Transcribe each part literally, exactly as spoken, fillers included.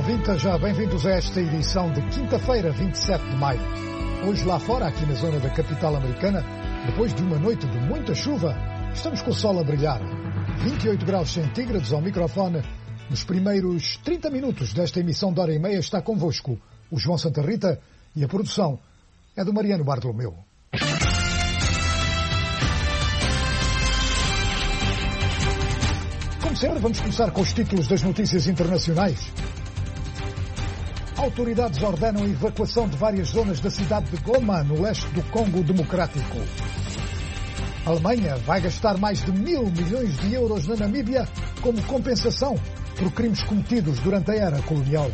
ouvintes, já bem-vindos a esta edição de quinta-feira, vinte e sete de maio. Hoje lá fora, aqui na zona da capital americana, depois de uma noite de muita chuva, estamos com o sol a brilhar. vinte e oito graus centígrados ao microfone. Nos primeiros trinta minutos desta emissão de hora e meia está convosco o João Santa Rita e a produção é do Mariano Bartolomeu. Como sempre, vamos começar com os títulos das notícias internacionais. Autoridades ordenam a evacuação de várias zonas da cidade de Goma, no leste do Congo Democrático. A Alemanha vai gastar mais de mil milhões de euros na Namíbia como compensação por crimes cometidos durante a era colonial.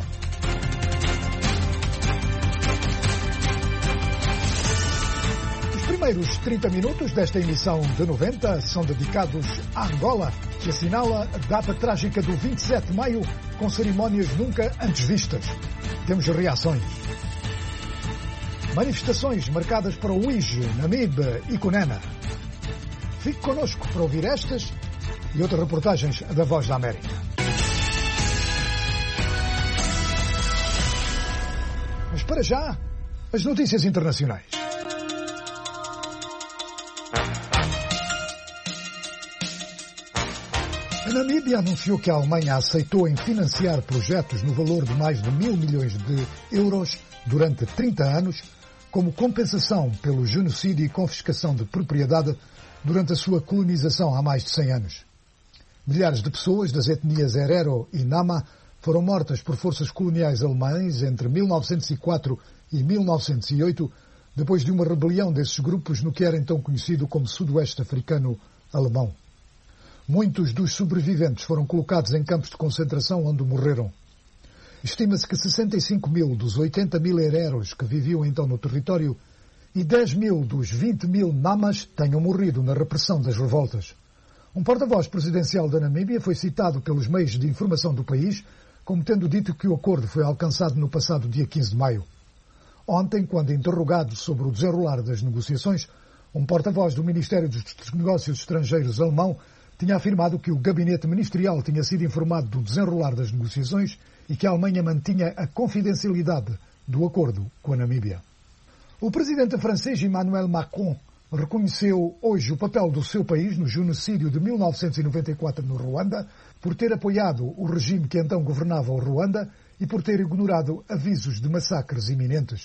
Os primeiros trinta minutos desta emissão de noventa são dedicados à Angola, que assinala a data trágica do vinte e sete de maio com cerimónias nunca antes vistas. Temos reações. Manifestações marcadas para o Uige, Namibe e Cunena. Fique connosco para ouvir estas e outras reportagens da Voz da América. Mas para já, as notícias internacionais. A Namíbia anunciou que a Alemanha aceitou em financiar projetos no valor de mais de mil milhões de euros durante trinta anos, como compensação pelo genocídio e confiscação de propriedade durante a sua colonização há mais de cem anos. Milhares de pessoas das etnias Herero e Nama foram mortas por forças coloniais alemães entre mil novecentos e quatro e mil novecentos e oito, depois de uma rebelião desses grupos no que era então conhecido como Sudoeste Africano Alemão. Muitos dos sobreviventes foram colocados em campos de concentração onde morreram. Estima-se que sessenta e cinco mil dos oitenta mil hereros que viviam então no território e dez mil dos vinte mil namas tenham morrido na repressão das revoltas. Um porta-voz presidencial da Namíbia foi citado pelos meios de informação do país como tendo dito que o acordo foi alcançado no passado dia quinze de maio. Ontem, quando interrogado sobre o desenrolar das negociações, um porta-voz do Ministério dos Negócios Estrangeiros alemão tinha afirmado que o gabinete ministerial tinha sido informado do desenrolar das negociações e que a Alemanha mantinha a confidencialidade do acordo com a Namíbia. O presidente francês Emmanuel Macron reconheceu hoje o papel do seu país no genocídio de mil novecentos e noventa e quatro no Ruanda, por ter apoiado o regime que então governava o Ruanda e por ter ignorado avisos de massacres iminentes.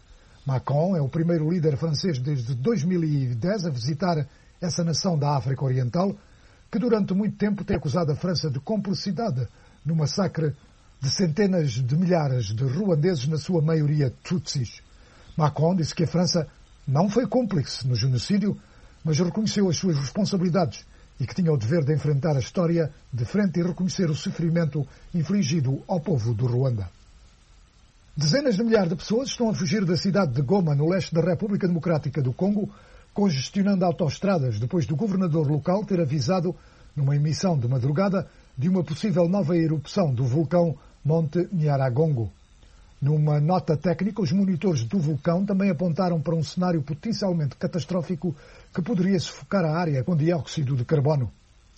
Macron é o primeiro líder francês desde dois mil e dez a visitar essa nação da África Oriental, que durante muito tempo tem acusado a França de complicidade no massacre de centenas de milhares de ruandeses, na sua maioria tutsis. Macron disse que a França não foi cúmplice no genocídio, mas reconheceu as suas responsabilidades e que tinha o dever de enfrentar a história de frente e reconhecer o sofrimento infligido ao povo do Ruanda. Dezenas de milhares de pessoas estão a fugir da cidade de Goma, no leste da República Democrática do Congo, congestionando autoestradas depois do governador local ter avisado, numa emissão de madrugada, de uma possível nova erupção do vulcão Monte Nyiragongo. Numa nota técnica, os monitores do vulcão também apontaram para um cenário potencialmente catastrófico que poderia sufocar a área com dióxido de carbono.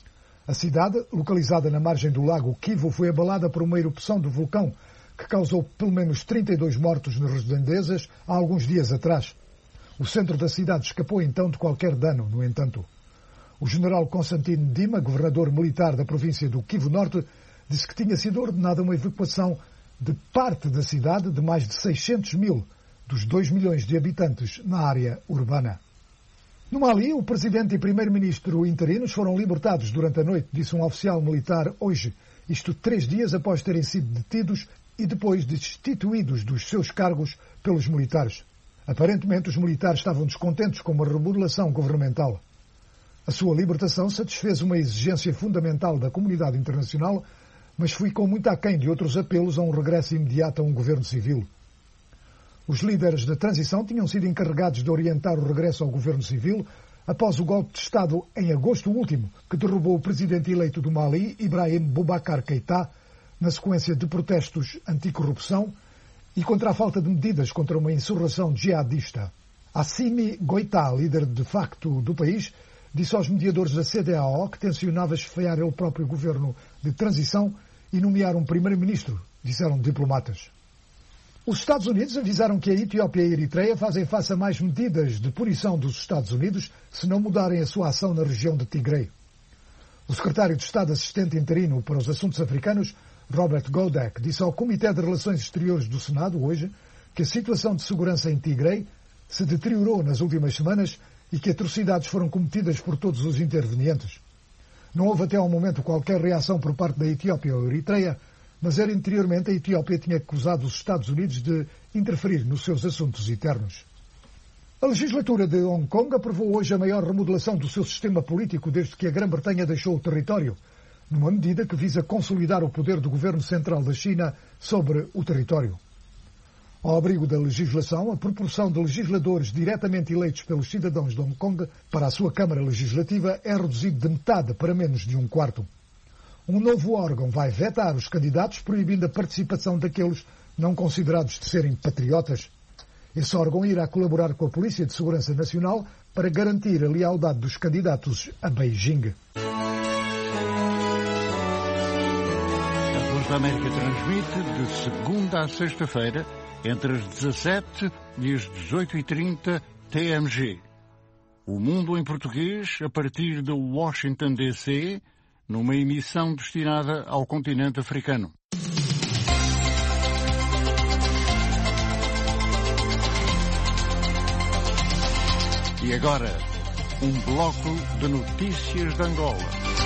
A cidade, localizada na margem do lago Kivu, foi abalada por uma erupção do vulcão que causou pelo menos trinta e dois mortos nas redondezas há alguns dias atrás. O centro da cidade escapou então de qualquer dano, no entanto. O general Constantino Dima, governador militar da província do Kivu Norte, disse que tinha sido ordenada uma evacuação de parte da cidade de mais de seiscentos mil dos dois milhões de habitantes na área urbana. No Mali, o presidente e primeiro-ministro interinos foram libertados durante a noite, disse um oficial militar hoje, isto três dias após terem sido detidos e depois destituídos dos seus cargos pelos militares. Aparentemente, os militares estavam descontentes com uma remodelação governamental. A sua libertação satisfez uma exigência fundamental da comunidade internacional, mas ficou muito aquém de outros apelos a um regresso imediato a um governo civil. Os líderes da transição tinham sido encarregados de orientar o regresso ao governo civil após o golpe de Estado em agosto último, que derrubou o presidente eleito do Mali, Ibrahim Boubacar Keïta, na sequência de protestos anticorrupção e contra a falta de medidas contra uma insurreição jihadista. Assimi Goïta, líder de facto do país, disse aos mediadores da C D A O que tencionava esfriar ele próprio governo de transição e nomear um primeiro-ministro, disseram diplomatas. Os Estados Unidos avisaram que a Etiópia e a Eritreia fazem face a mais medidas de punição dos Estados Unidos se não mudarem a sua ação na região de Tigray. O secretário de Estado assistente interino para os assuntos africanos, Robert Godek, disse ao Comitê de Relações Exteriores do Senado hoje que a situação de segurança em Tigray se deteriorou nas últimas semanas e que atrocidades foram cometidas por todos os intervenientes. Não houve até ao momento qualquer reação por parte da Etiópia ou Eritreia, mas era anteriormente a Etiópia tinha acusado os Estados Unidos de interferir nos seus assuntos internos. A legislatura de Hong Kong aprovou hoje a maior remodelação do seu sistema político desde que a Grã-Bretanha deixou o território, numa medida que visa consolidar o poder do governo central da China sobre o território. Ao abrigo da legislação, a proporção de legisladores diretamente eleitos pelos cidadãos de Hong Kong para a sua Câmara Legislativa é reduzida de metade para menos de um quarto. Um novo órgão vai vetar os candidatos, proibindo a participação daqueles não considerados de serem patriotas. Esse órgão irá colaborar com a Polícia de Segurança Nacional para garantir a lealdade dos candidatos a Beijing. A Voz da América transmite de segunda a sexta-feira, entre as dezassete e as dezoito e trinta T M G. O Mundo em Português, a partir de Washington, D C, numa emissão destinada ao continente africano. E agora, um bloco de notícias de Angola.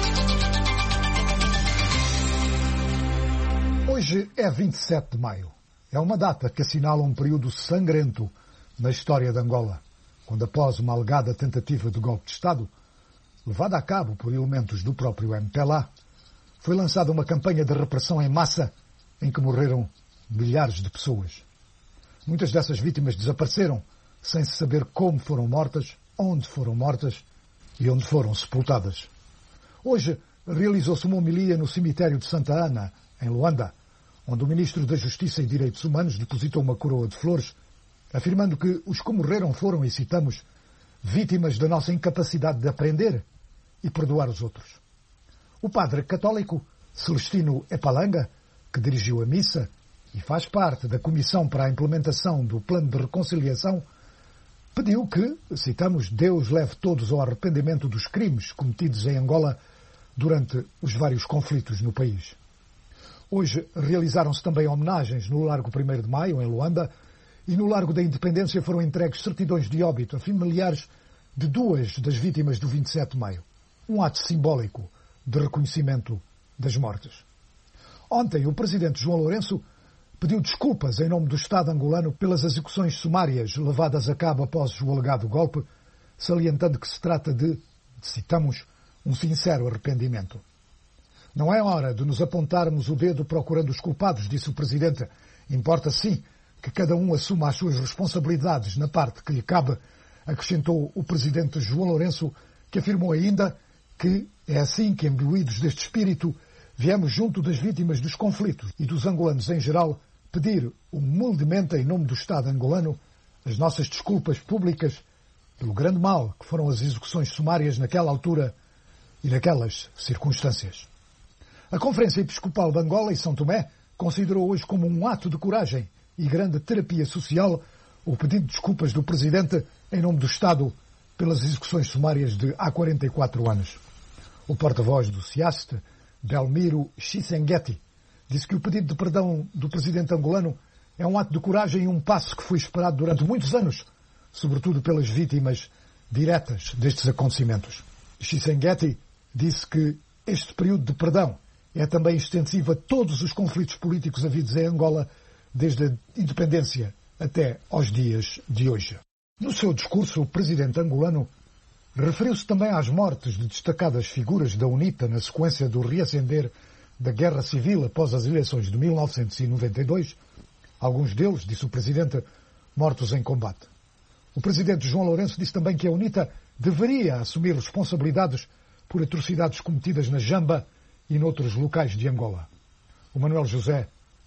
Hoje é vinte e sete de maio. É uma data que assinala um período sangrento na história de Angola, quando após uma alegada tentativa de golpe de Estado, levada a cabo por elementos do próprio M P L A, foi lançada uma campanha de repressão em massa em que morreram milhares de pessoas. Muitas dessas vítimas desapareceram sem se saber como foram mortas, onde foram mortas e onde foram sepultadas. Hoje realizou-se uma homilia no cemitério de Santa Ana, em Luanda, onde o Ministro da Justiça e Direitos Humanos depositou uma coroa de flores, afirmando que os que morreram foram, e citamos, vítimas da nossa incapacidade de aprender e perdoar os outros. O padre católico Celestino Epalanga, que dirigiu a missa e faz parte da Comissão para a Implementação do Plano de Reconciliação, pediu que, citamos, Deus leve todos ao arrependimento dos crimes cometidos em Angola durante os vários conflitos no país. Hoje realizaram-se também homenagens no Largo primeiro de Maio, em Luanda, e no Largo da Independência foram entregues certidões de óbito a familiares de duas das vítimas do vinte e sete de maio. Um ato simbólico de reconhecimento das mortes. Ontem, o presidente João Lourenço pediu desculpas em nome do Estado angolano pelas execuções sumárias levadas a cabo após o alegado golpe, salientando que se trata de, citamos, um sincero arrependimento. Não é hora de nos apontarmos o dedo procurando os culpados, disse o presidente. Importa, sim, que cada um assuma as suas responsabilidades na parte que lhe cabe, acrescentou o presidente João Lourenço, que afirmou ainda que é assim que, imbuídos deste espírito, viemos junto das vítimas dos conflitos e dos angolanos em geral pedir humildemente em nome do Estado angolano as nossas desculpas públicas pelo grande mal que foram as execuções sumárias naquela altura e naquelas circunstâncias. A Conferência Episcopal de Angola e São Tomé considerou hoje como um ato de coragem e grande terapia social o pedido de desculpas do Presidente em nome do Estado pelas execuções sumárias de há quarenta e quatro anos. O porta-voz do C I A S T, Delmiro Chisengueti, disse que o pedido de perdão do Presidente angolano é um ato de coragem e um passo que foi esperado durante muitos anos, sobretudo pelas vítimas diretas destes acontecimentos. Chisengueti disse que este período de perdão é também extensivo a todos os conflitos políticos havidos em Angola, desde a independência até aos dias de hoje. No seu discurso, o presidente angolano referiu-se também às mortes de destacadas figuras da UNITA na sequência do reacender da Guerra Civil após as eleições de mil novecentos e noventa e dois, alguns deles, disse o presidente, mortos em combate. O presidente João Lourenço disse também que a UNITA deveria assumir responsabilidades por atrocidades cometidas na Jamba e noutros locais de Angola. O Manuel José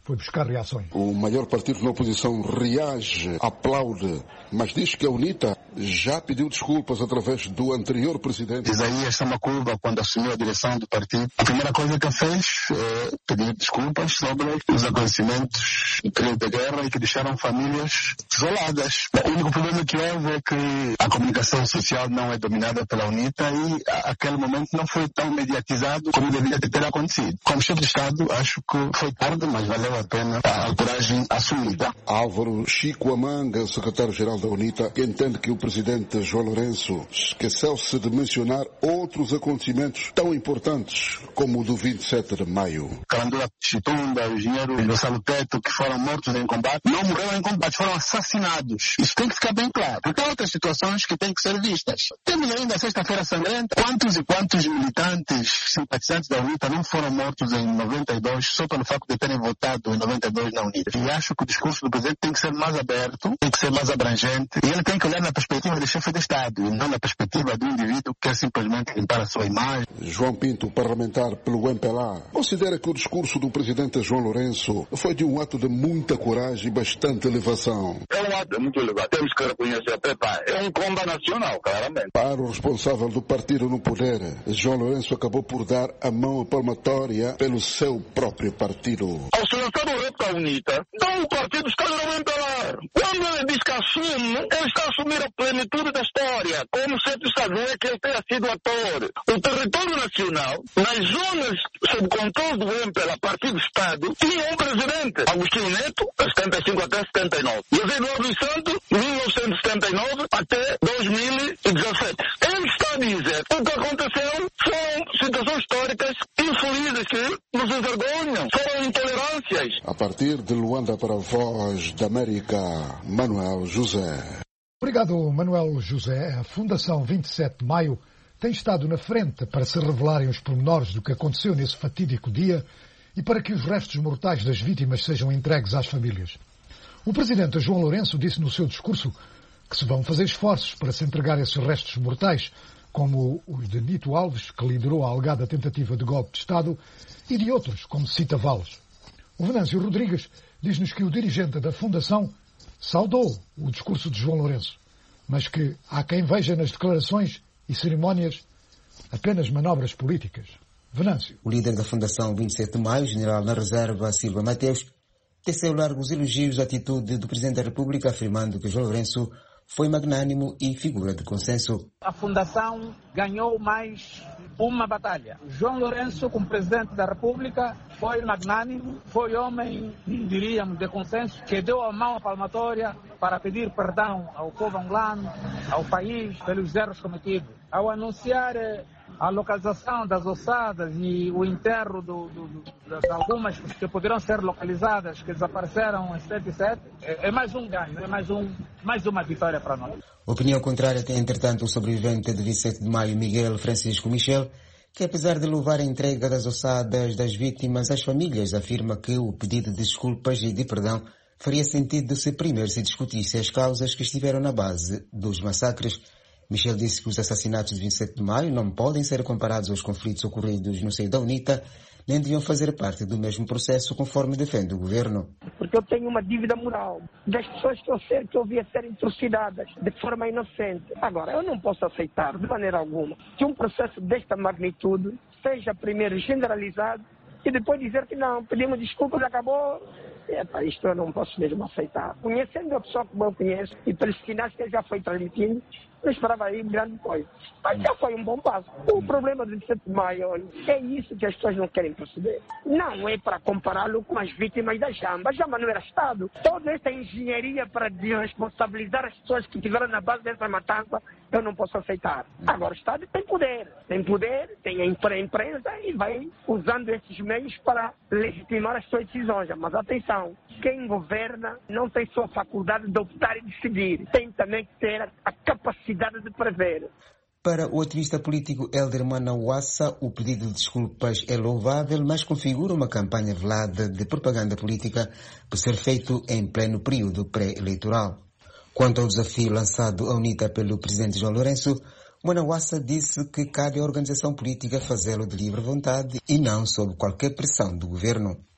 foi buscar reações. O maior partido na oposição reage, aplaude, mas diz que a UNITA já pediu desculpas através do anterior presidente. Isaías Samacuba, quando assumiu a direção do partido, a primeira coisa que ele fez é pedir desculpas sobre os acontecimentos do período da guerra e que deixaram famílias desoladas. O único problema que houve é que a comunicação social não é dominada pela UNITA e aquele momento não foi tão mediatizado como deveria ter acontecido. Como chefe de Estado, acho que foi tarde, mas valeu a pena a coragem assumida. Álvaro Chico Amanga, secretário-geral da UNITA, entende que o presidente João Lourenço esqueceu-se de mencionar outros acontecimentos tão importantes como o do vinte e sete de maio. Calandula Chitunda, o engenheiro Gonçalo Teto, que foram mortos em combate, não morreram em combate, foram assassinados. Isso tem que ficar bem claro, porque há outras situações que têm que ser vistas. Temos ainda a Sexta-feira Sangrenta. Quantos e quantos militantes, simpatizantes da UNITA não foram mortos em noventa e dois só pelo facto de terem votado em noventa e dois na UNITA? E acho que o discurso do presidente tem que ser mais aberto, tem que ser mais abrangente, e ele tem que olhar na perspectiva do chefe de Estado e não na perspectiva do indivíduo que quer simplesmente limpar a sua imagem. João Pinto, parlamentar pelo M P L A, considera que o discurso do presidente João Lourenço foi de um ato de muita coragem e bastante elevação. É um ato muito elevado. Temos que reconhecer, Pepa, é um comba nacional, claramente. Para o responsável do partido no poder, João Lourenço acabou por dar a mão palmatória pelo seu próprio partido. Ao se lançar o reto da UNITA, então o partido está no M P L A. Quando ele diz que assume, ele está a assumir a plenitude da história, como sempre saber que ele tenha sido ator. O território nacional, nas zonas sob controle do M P L A, Partido Estado, tinha um presidente, Agostinho Neto, de setenta e cinco até setenta e nove. José Eduardo dos Santos, mil novecentos e setenta e nove até dois mil e dezessete. Ele está a dizer o que aconteceu são situações históricas infelizes que nos envergonham, foram intolerâncias. A partir de Luanda para a Voz da América, Manuel José. Obrigado, Manuel José. A Fundação vinte e sete de maio tem estado na frente para se revelarem os pormenores do que aconteceu nesse fatídico dia e para que os restos mortais das vítimas sejam entregues às famílias. O presidente João Lourenço disse no seu discurso que se vão fazer esforços para se entregar esses restos mortais, como os de Nito Alves, que liderou a alegada tentativa de golpe de Estado, e de outros, como Cita Valles. O Venâncio Rodrigues diz-nos que o dirigente da Fundação saudou o discurso de João Lourenço, mas que há quem veja nas declarações e cerimónias apenas manobras políticas. Venâncio. O líder da Fundação vinte e sete de maio, general na reserva Silva Mateus, teceu largos elogios à atitude do Presidente da República, afirmando que João Lourenço foi magnânimo e figura de consenso. A Fundação ganhou mais uma batalha. João Lourenço, como Presidente da República, foi magnânimo, foi homem, diríamos, de consenso, que deu a mão palmatória para pedir perdão ao povo angolano, ao país, pelos erros cometidos. Ao anunciar a localização das ossadas e o enterro do, do, do, de algumas que poderão ser localizadas, que desapareceram em setenta e sete, é, é mais um ganho, é mais, um, mais uma vitória para nós. Opinião contrária tem, entretanto, o sobrevivente de vinte e sete de maio, Miguel Francisco Michel, que apesar de louvar a entrega das ossadas das vítimas às famílias, afirma que o pedido de desculpas e de perdão faria sentido se primeiro se discutisse as causas que estiveram na base dos massacres. Michel disse que os assassinatos de vinte e sete de maio não podem ser comparados aos conflitos ocorridos no seio da UNITA, nem deviam fazer parte do mesmo processo, conforme defende o governo. Porque eu tenho uma dívida moral das pessoas que eu sei que eu via serem trucidadas de forma inocente. Agora, eu não posso aceitar, de maneira alguma, que um processo desta magnitude seja primeiro generalizado e depois dizer que não, pedimos desculpas, acabou. Epa, isto eu não posso mesmo aceitar. Conhecendo a pessoa como eu conheço e pelos sinais que ele já foi transmitindo, eu esperava aí grande coisa. Mas já foi um bom passo. O problema do vinte e sete de maio é isso que as pessoas não querem perceber. Não é para compará-lo com as vítimas da Jamba. A Jamba não era Estado. Toda esta engenharia para desresponsabilizar as pessoas que estiveram na base dessa matança, eu não posso aceitar. Agora, o Estado tem poder. Tem poder, tem a imprensa e vai usando esses meios para legitimar as suas decisões. Mas atenção, quem governa não tem só a faculdade de optar e decidir. Tem também que ter a capacidade de prever. Para o ativista político Helder Manawassa, o pedido de desculpas é louvável, mas configura uma campanha velada de propaganda política por ser feito em pleno período pré-eleitoral. Quanto ao desafio lançado à UNITA pelo presidente João Lourenço, Manawassa disse que cabe à organização política fazê-lo de livre vontade e não sob qualquer pressão do governo.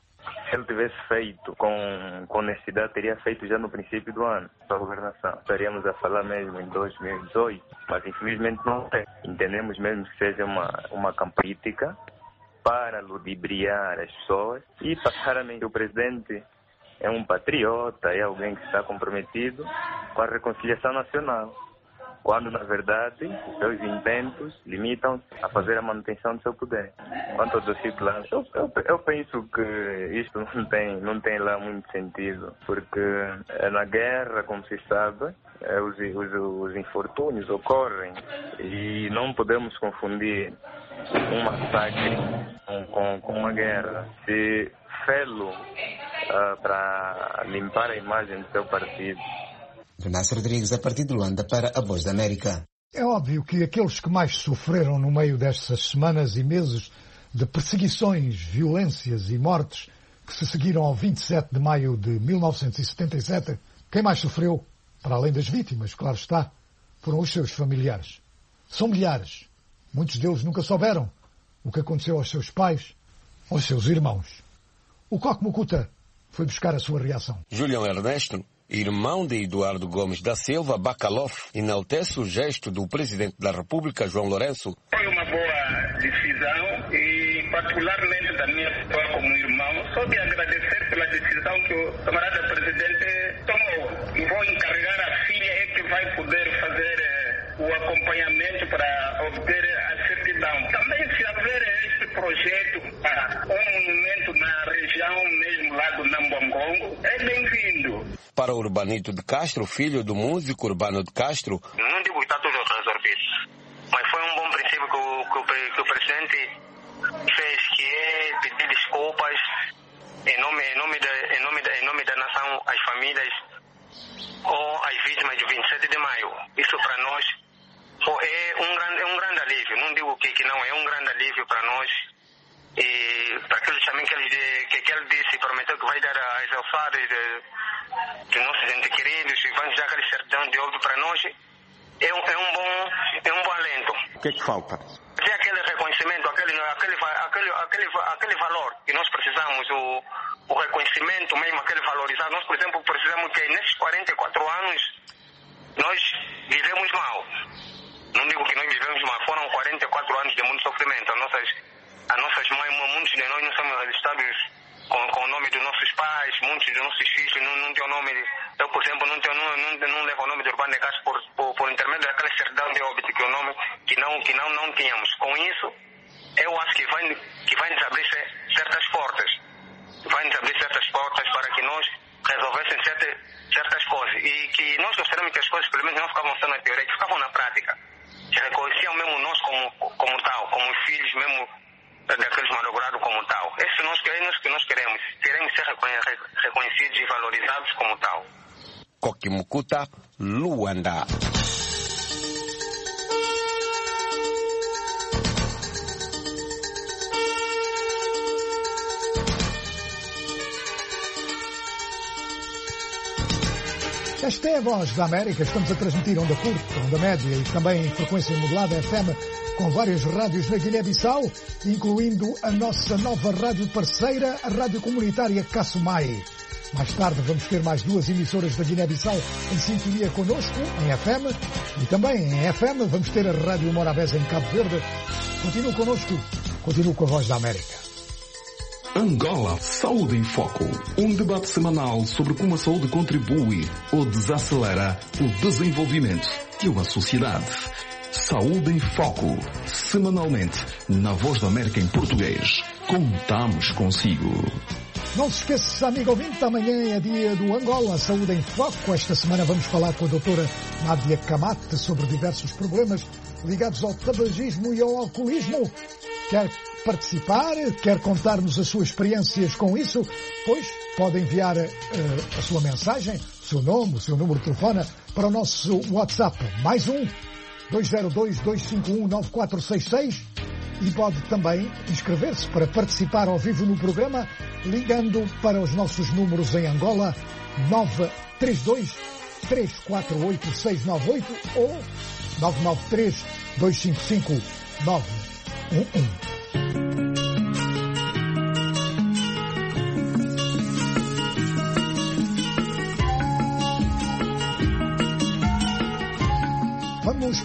Se ele tivesse feito com, com honestidade, teria feito já no princípio do ano da governação. Estaríamos a falar mesmo em dois mil e dezoito, mas infelizmente não tem. Entendemos mesmo que seja uma, uma campanha política para ludibriar as pessoas e passar a mim que o presidente é um patriota, é alguém que está comprometido com a reconciliação nacional, quando na verdade os seus intentos limitam-se a fazer a manutenção do seu poder. Quanto ao desafio plano, eu, eu, eu penso que isto não tem, não tem lá muito sentido, porque na guerra, como se sabe, os, os, os infortúnios ocorrem e não podemos confundir um massacre com, com, com uma guerra. Se fê-lo uh, para limpar a imagem do seu partido. Renato Rodrigues, a partir de Luanda, para a Voz da América. É óbvio que aqueles que mais sofreram no meio destas semanas e meses de perseguições, violências e mortes que se seguiram ao vinte e sete de maio de mil novecentos e setenta e sete, quem mais sofreu, para além das vítimas, claro está, foram os seus familiares. São milhares. Muitos deles nunca souberam o que aconteceu aos seus pais, aos seus irmãos. O Coque Mucuta foi buscar a sua reação. Julião Ernesto, irmão de Eduardo Gomes da Silva Bacalof, enaltece o gesto do presidente da República, João Lourenço. Foi uma boa decisão e, particularmente da minha pessoa como irmão, só de agradecer pela decisão que o camarada presidente tomou. E vou encarregar a filha é que vai poder fazer eh, o acompanhamento para obter a certidão. Também, se haver este projeto para um monumento na região mesmo lá do Nambangongo, é bem-vindo. Para Urbanito de Castro, filho do músico Urbano de Castro, não digo que está tudo resolvido, mas foi um bom princípio que o, que o, que o presidente fez, que é pedir desculpas em nome, em nome, de, em nome, de, em nome da nação às famílias ou às vítimas do vinte e sete de maio. Isso para nós é um grande, é um grande alívio. Não digo que, que não, é um grande alívio para nós. E para aquilo também que ele, que, que ele disse, prometeu que vai dar as alçadas de, de nossos entes queridos e vai dar aquele certidão de óbito para nós, é um, é um bom é um bom alento. O que é que falta? Ter aquele reconhecimento, aquele, aquele, aquele, aquele, aquele valor que nós precisamos, o, o reconhecimento mesmo, aquele valorizar. Nós, por exemplo, precisamos que nesses quarenta e quatro anos nós vivemos mal. Não digo que nós vivemos mal, foram quarenta e quatro anos de muito sofrimento. As nossas, as nossas mães, muitos de nós não somos registrados com, com o nome dos nossos pais, muitos dos nossos filhos não, não têm o nome. Eu, por exemplo, não, tenho, não, não, não levo o nome de Urbano de Castro por, por, por intermédio daquela certidão de óbito, que é o nome que não, que não, não tínhamos. Com isso, eu acho que vai, que vai nos abrir certas portas. Vai nos abrir certas portas para que nós resolvessem certas, certas coisas. E que nós gostaríamos que as coisas, pelo menos, não ficavam só na teoria, que ficavam na prática. Que reconheciam mesmo nós como, como tal, como filhos mesmo daqueles malogrados como tal. Isso nós, é isso que nós queremos. Queremos ser reconhecidos e valorizados como tal. Coque Mucuta, Luanda. Esta é a Voz da América. Estamos a transmitir onda curta, onda média e também em frequência modulada F M com várias rádios na Guiné-Bissau, incluindo a nossa nova rádio parceira, a Rádio Comunitária Cassumai. Mais tarde vamos ter mais duas emissoras da Guiné-Bissau em sintonia connosco, em F M, e também em F M vamos ter a Rádio Morabeza em Cabo Verde. Continue connosco, continue com a Voz da América. Angola Saúde em Foco, um debate semanal sobre como a saúde contribui ou desacelera o desenvolvimento de uma sociedade. Saúde em Foco, semanalmente, na Voz da América em português. Contamos consigo. Não se esqueça, amigo ouvinte, amanhã é dia do Angola Saúde em Foco. Esta semana vamos falar com a doutora Nádia Camate sobre diversos problemas ligados ao tabagismo e ao alcoolismo. Quer participar? Quer contar-nos as suas experiências com isso? Pois pode enviar uh, a sua mensagem, o seu nome, o seu número de telefone para o nosso WhatsApp. Mais um, dois zero dois, dois cinco um, nove quatro seis seis. E pode também inscrever-se para participar ao vivo no programa ligando para os nossos números em Angola nove três dois, três quatro oito, seis nove oito ou nove nove três, dois cinco cinco, nove um um.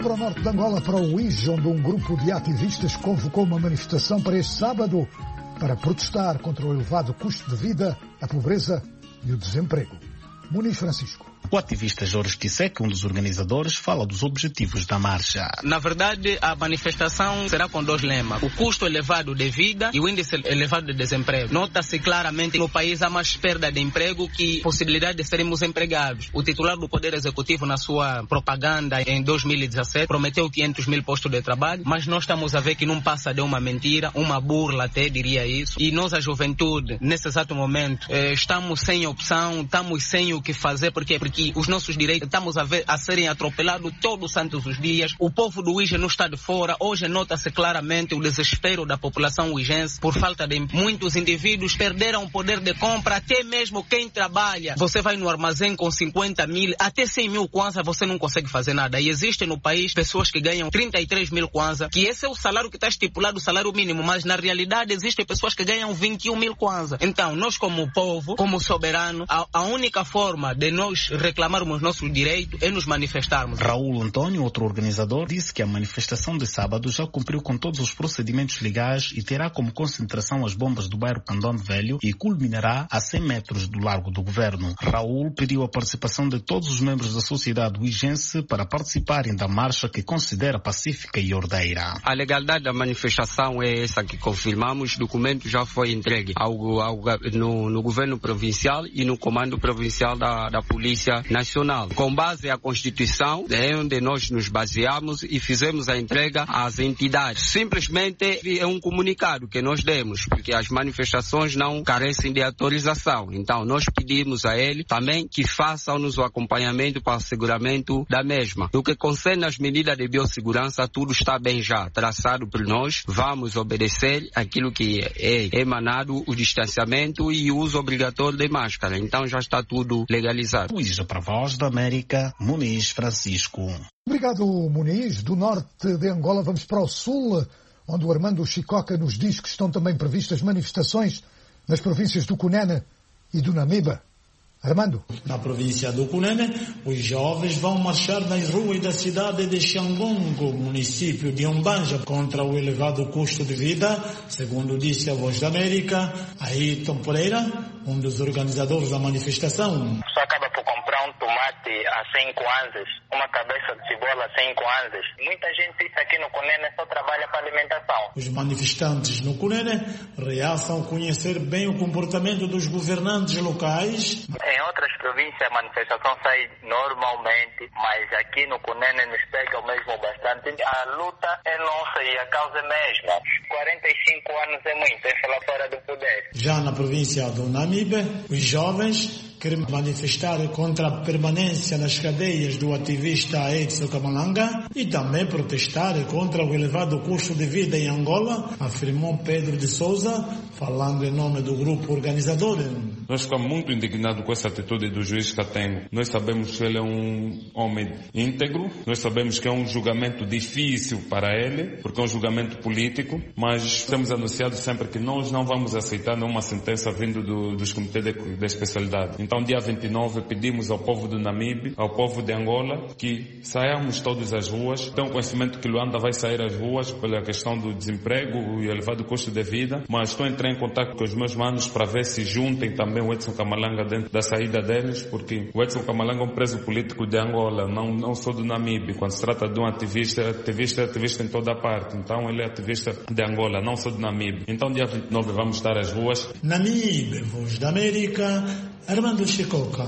para o norte de Angola, para o Uíge, onde um grupo de ativistas convocou uma manifestação para este sábado para protestar contra o elevado custo de vida, a pobreza e o desemprego. Muniz Francisco. O ativista Jorge Kisek, um dos organizadores, fala dos objetivos da marcha. Na verdade, a manifestação será com dois lemas: o custo elevado de vida e o índice elevado de desemprego. Nota-se claramente que no país há mais perda de emprego que possibilidade de sermos empregados. O titular do Poder Executivo, na sua propaganda em dois mil e dezassete, prometeu quinhentos mil postos de trabalho, mas nós estamos a ver que não passa de uma mentira, uma burla até, diria isso. E nós, a juventude, nesse exato momento, eh, estamos sem opção, estamos sem o que fazer, porque porque os nossos direitos estamos a, ver, a serem atropelados todos os santos os dias. O povo do Uíge não está de fora. Hoje nota-se claramente o desespero da população uigense por falta de muitos indivíduos perderam o poder de compra, até mesmo quem trabalha. Você vai no armazém com cinquenta mil, até cem mil kwanza, você não consegue fazer nada. E existe no país pessoas que ganham trinta e três mil kwanza, que esse é o salário que está estipulado, o salário mínimo, mas na realidade existem pessoas que ganham vinte e um mil kwanza. Então, nós como povo, como soberano, a, a única forma de nós reclamarmos nossos direitos é nos manifestarmos. Raul Antônio, outro organizador, disse que a manifestação de sábado já cumpriu com todos os procedimentos legais e terá como concentração as bombas do bairro Candón Velho e culminará a cem metros do Largo do Governo. Raul pediu a participação de todos os membros da sociedade uigense para participarem da marcha que considera pacífica e ordeira. A legalidade da manifestação é essa que confirmamos. O documento já foi entregue ao, ao, no, no governo provincial e no comando provincial da, da Polícia Nacional. Com base à Constituição, é onde nós nos baseamos e fizemos a entrega às entidades. Simplesmente é um comunicado que nós demos, porque as manifestações não carecem de autorização. Então, nós pedimos a ele também que façam-nos o acompanhamento para o asseguramento da mesma. No que concerne as medidas de biossegurança, tudo está bem já traçado por nós. Vamos obedecer aquilo que é emanado, o distanciamento e o uso obrigatório de máscara. Então, já está tudo legalizado. Para a Voz da América, Muniz Francisco. Obrigado, Muniz. Do norte de Angola vamos para o sul, onde o Armando Chicoca nos diz que estão também previstas manifestações nas províncias do Cunene e do Namibe. Armando. Na província do Cunene, os jovens vão marchar nas ruas da cidade de Xangongo, município de Umbanja, contra o elevado custo de vida, segundo disse a Voz da América, Ayrton Pereira, um dos organizadores da manifestação. Só acaba por comprar um tomate a cem kwanzas, uma cabeça de cebola a cem kwanzas. Muita gente aqui no Cunene só trabalha para alimentação. Os manifestantes no Cunene reaçam conhecer bem o comportamento dos governantes locais. Em outras províncias a manifestação sai normalmente, mas aqui no Cunene nos pega mesmo bastante. A luta é nossa e a causa é mesma. quarenta e cinco anos é muito, é falar fora do poder. Já na província do Namibe, os jovens querem manifestar contra a permanência nas cadeias do ativista Edson Camalanga e também protestar contra o elevado custo de vida em Angola, afirmou Pedro de Souza, falando em nome do grupo organizador. Nós ficamos muito indignados com essa atitude do juiz Katengo. Nós sabemos que ele é um homem íntegro, nós sabemos que é um julgamento difícil para ele, porque é um julgamento político, mas temos anunciado sempre que nós não vamos aceitar nenhuma sentença vindo do, dos comitês de, de especialidade. Então, dia vinte e nove, pedimos ao povo do Namibe, ao povo de Angola, que saiamos todos às ruas. Tenho conhecimento que Luanda vai sair às ruas pela questão do desemprego e elevado custo de vida, mas estou a entrar em contato com os meus manos para ver se juntem também o Edson Camalanga dentro da saída deles, porque o Edson Camalanga é um preso político de Angola, não, não sou do Namibe. Quando se trata de um ativista, ativista é ativista em toda a parte. Então ele é ativista de Angola, não sou do Namibe. Então dia vinte e nove vamos estar às ruas. Namibe, Voz da América, Armando Chicoca.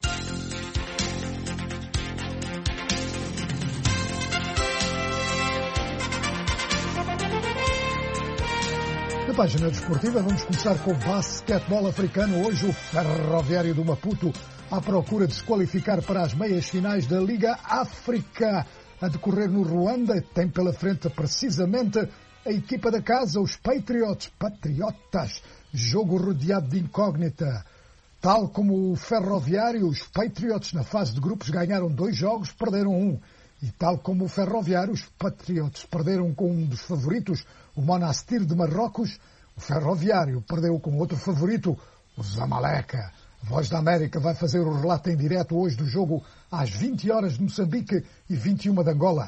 Na página desportiva vamos começar com o basquetebol africano. Hoje o Ferroviário do Maputo à procura de se qualificar para as meias finais da Liga África a decorrer no Ruanda. Tem pela frente precisamente a equipa da casa, os Patriots, Patriotas, jogo rodeado de incógnita. Tal como o Ferroviário, os Patriots na fase de grupos ganharam dois jogos, perderam um. E tal como o Ferroviário, os Patriots perderam com um dos favoritos, o Monastir de Marrocos. O Ferroviário perdeu com outro favorito, o Zamalek. A Voz da América vai fazer o relato em direto hoje do jogo às vinte horas de Moçambique e vinte e uma de Angola.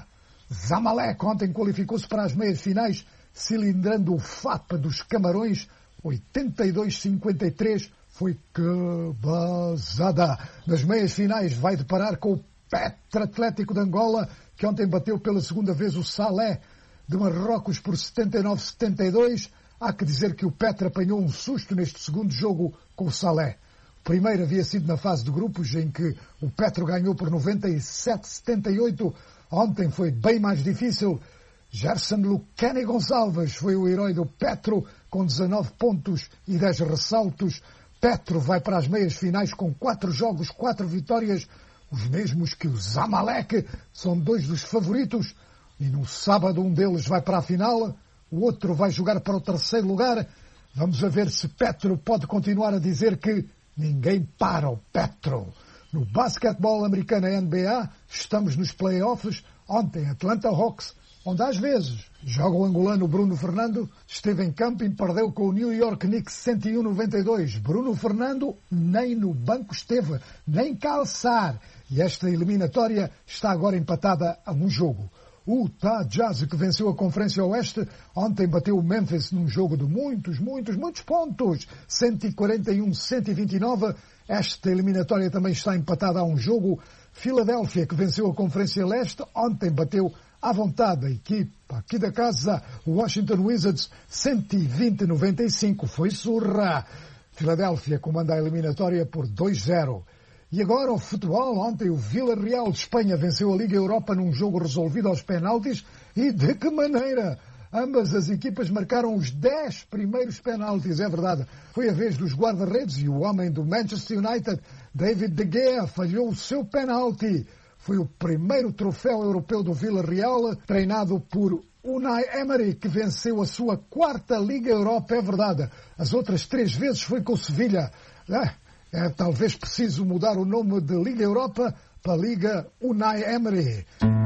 Zamalek ontem qualificou-se para as meias finais, cilindrando o F A P dos Camarões, oitenta e dois a cinquenta e três. Foi que basada. Nas meias finais vai deparar com o Petra Atlético de Angola, que ontem bateu pela segunda vez o Salé de Marrocos por setenta e nove a setenta e dois. Há que dizer que o Petra apanhou um susto neste segundo jogo com o Salé. O primeiro havia sido na fase de grupos, em que o Petro ganhou por noventa e sete a setenta e oito. Ontem foi bem mais difícil. Gerson Lucani Gonçalves foi o herói do Petro, com dezanove pontos e dez ressaltos. Petro vai para as meias finais com quatro jogos, quatro vitórias, os mesmos que o Zamalek. São dois dos favoritos. E no sábado um deles vai para a final, o outro vai jogar para o terceiro lugar. Vamos a ver se Petro pode continuar a dizer que ninguém para o Petro. No basquetebol americano N B A, estamos nos playoffs. Ontem, Atlanta Hawks, onde às vezes joga o angolano Bruno Fernando, esteve em campo e perdeu com o New York Knicks cento e um a noventa e dois. Bruno Fernando nem no banco esteve, nem calçar. E esta eliminatória está agora empatada a um jogo. O Utah Jazz, que venceu a Conferência Oeste, ontem bateu o Memphis num jogo de muitos, muitos, muitos pontos. cento e quarenta e um a cento e vinte e nove. Esta eliminatória também está empatada a um jogo. Filadélfia, que venceu a Conferência Leste, ontem bateu à vontade a equipa aqui da casa, o Washington Wizards, cento e vinte a noventa e cinco. Foi surra. Filadélfia comanda a eliminatória por dois a zero. E agora o futebol. Ontem o Villarreal de Espanha venceu a Liga Europa num jogo resolvido aos penaltis. E de que maneira! Ambas as equipas marcaram os dez primeiros penaltis, é verdade. Foi a vez dos guarda-redes e o homem do Manchester United, David De Gea, falhou o seu penalti. Foi o primeiro troféu europeu do Villarreal, treinado por Unai Emery, que venceu a sua quarta Liga Europa, é verdade. As outras três vezes foi com o Sevilha. É, é talvez preciso mudar o nome de Liga Europa para Liga Unai Emery.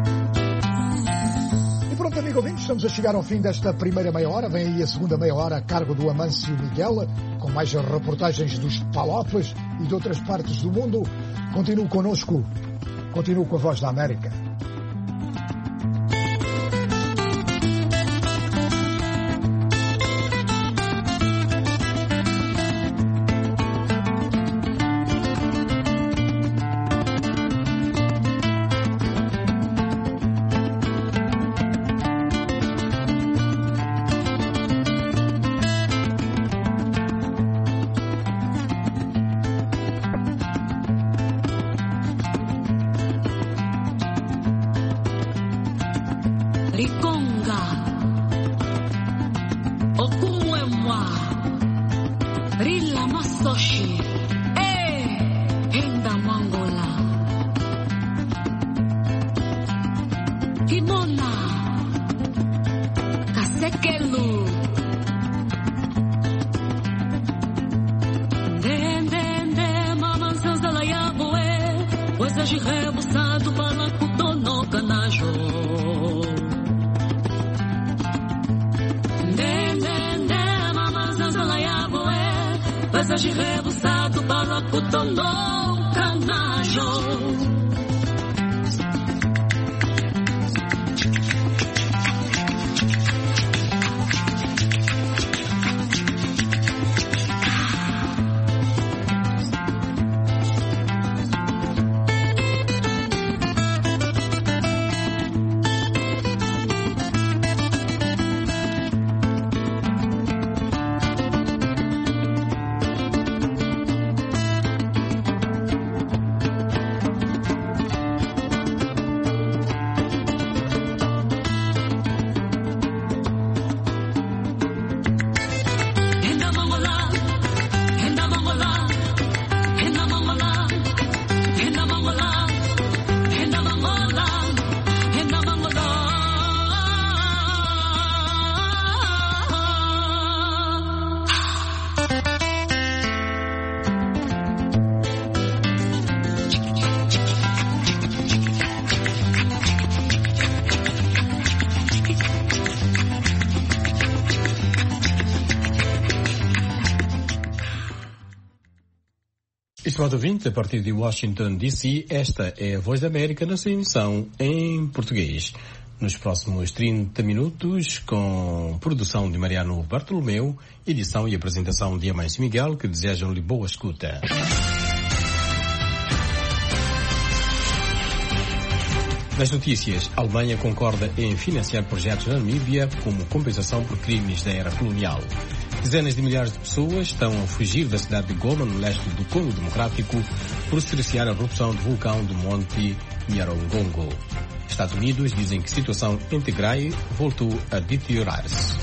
E pronto, amigo ouvinte, estamos a chegar ao fim desta primeira meia hora. Vem aí a segunda meia hora a cargo do Amâncio Miguel, com mais reportagens dos Palopes e de outras partes do mundo. Continue connosco, continue com a Voz da América. Estimado ouvinte, a partir de Washington, D C, esta é a Voz da América na sua emissão em português. nos próximos trinta minutos, com produção de Mariano Bartolomeu, edição e apresentação de Amâncio Miguel, que desejam-lhe boa escuta. Nas notícias, a Alemanha concorda em financiar projetos na Namíbia como compensação por crimes da era colonial. Dezenas de milhares de pessoas estão a fugir da cidade de Goma, no leste do Congo Democrático, por se recear a erupção do vulcão do Monte Nyiragongo. Estados Unidos dizem que a situação em Tigray voltou a deteriorar-se.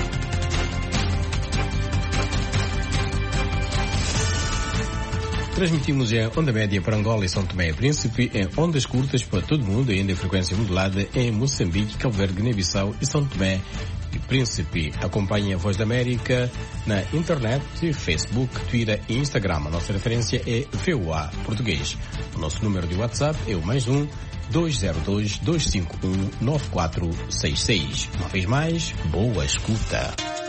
Transmitimos em onda média para Angola e São Tomé e Príncipe, em ondas curtas para todo o mundo e ainda em frequência modulada em Moçambique, Cabo Verde, Guiné-Bissau e São Tomé e Príncipe. Acompanhe a Voz da América na internet, Facebook, Twitter e Instagram. A nossa referência é V O A Português. O nosso número de WhatsApp é o mais um dois zero dois, dois cinco um, nove quatro seis seis. Uma vez mais, boa escuta.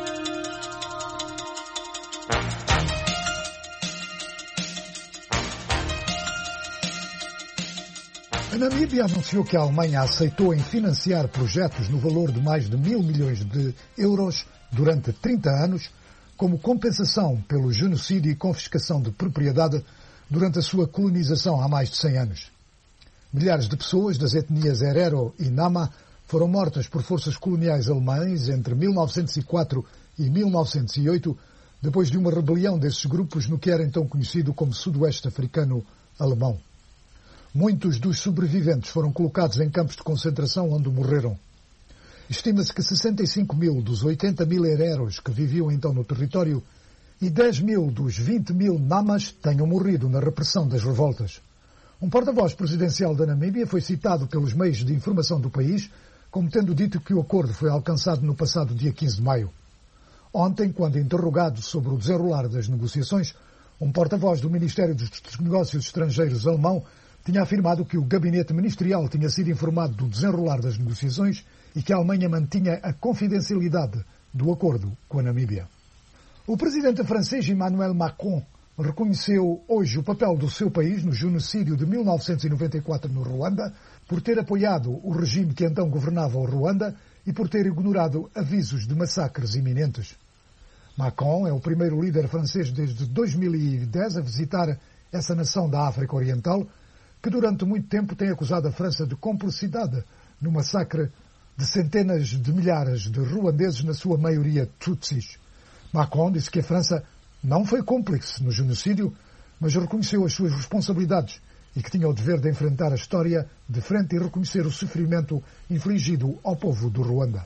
A Namíbia anunciou que a Alemanha aceitou em financiar projetos no valor de mais de mil milhões de euros durante trinta anos, como compensação pelo genocídio e confiscação de propriedade durante a sua colonização há mais de cem anos. Milhares de pessoas das etnias Herero e Nama foram mortas por forças coloniais alemães entre mil novecentos e quatro e mil novecentos e oito, depois de uma rebelião desses grupos no que era então conhecido como Sudoeste Africano Alemão. Muitos dos sobreviventes foram colocados em campos de concentração onde morreram. Estima-se que sessenta e cinco mil dos oitenta mil hereros que viviam então no território e dez mil dos vinte mil namas tenham morrido na repressão das revoltas. Um porta-voz presidencial da Namíbia foi citado pelos meios de informação do país como tendo dito que o acordo foi alcançado no passado dia quinze de maio. Ontem, quando interrogado sobre o desenrolar das negociações, um porta-voz do Ministério dos Negócios Estrangeiros alemão tinha afirmado que o gabinete ministerial tinha sido informado do desenrolar das negociações e que a Alemanha mantinha a confidencialidade do acordo com a Namíbia. O presidente francês Emmanuel Macron reconheceu hoje o papel do seu país no genocídio de mil novecentos e noventa e quatro no Ruanda, por ter apoiado o regime que então governava o Ruanda e por ter ignorado avisos de massacres iminentes. Macron é o primeiro líder francês desde dois mil e dez a visitar essa nação da África Oriental, que durante muito tempo tem acusado a França de cumplicidade no massacre de centenas de milhares de ruandeses, na sua maioria tutsis. Macron disse que a França não foi cúmplice no genocídio, mas reconheceu as suas responsabilidades e que tinha o dever de enfrentar a história de frente e reconhecer o sofrimento infligido ao povo do Ruanda.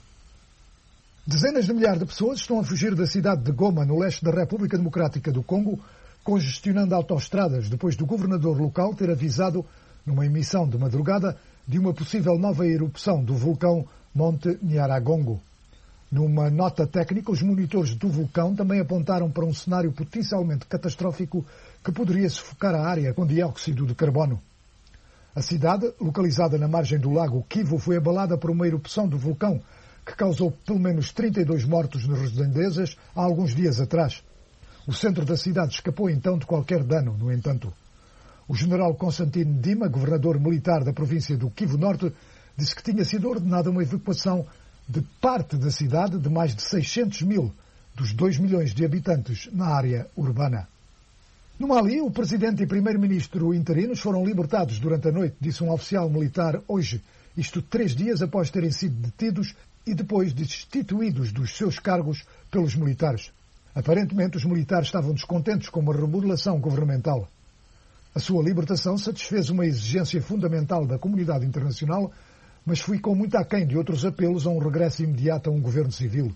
Dezenas de milhares de pessoas estão a fugir da cidade de Goma, no leste da República Democrática do Congo, congestionando autoestradas depois do governador local ter avisado, numa emissão de madrugada, de uma possível nova erupção do vulcão Monte Nyiragongo. Numa nota técnica, os monitores do vulcão também apontaram para um cenário potencialmente catastrófico que poderia sufocar a área com dióxido de carbono. A cidade, localizada na margem do lago Kivu, foi abalada por uma erupção do vulcão que causou pelo menos trinta e dois mortos nas redondezas há alguns dias atrás. O centro da cidade escapou então de qualquer dano, no entanto. O general Constantino Dima, governador militar da província do Kivu Norte, disse que tinha sido ordenada uma evacuação de parte da cidade de mais de seiscentos mil dos dois milhões de habitantes na área urbana. No Mali, o presidente e primeiro-ministro interinos foram libertados durante a noite, disse um oficial militar hoje, isto três dias após terem sido detidos e depois destituídos dos seus cargos pelos militares. Aparentemente, os militares estavam descontentes com uma remodelação governamental. A sua libertação satisfez uma exigência fundamental da comunidade internacional, mas ficou muito aquém de outros apelos a um regresso imediato a um governo civil.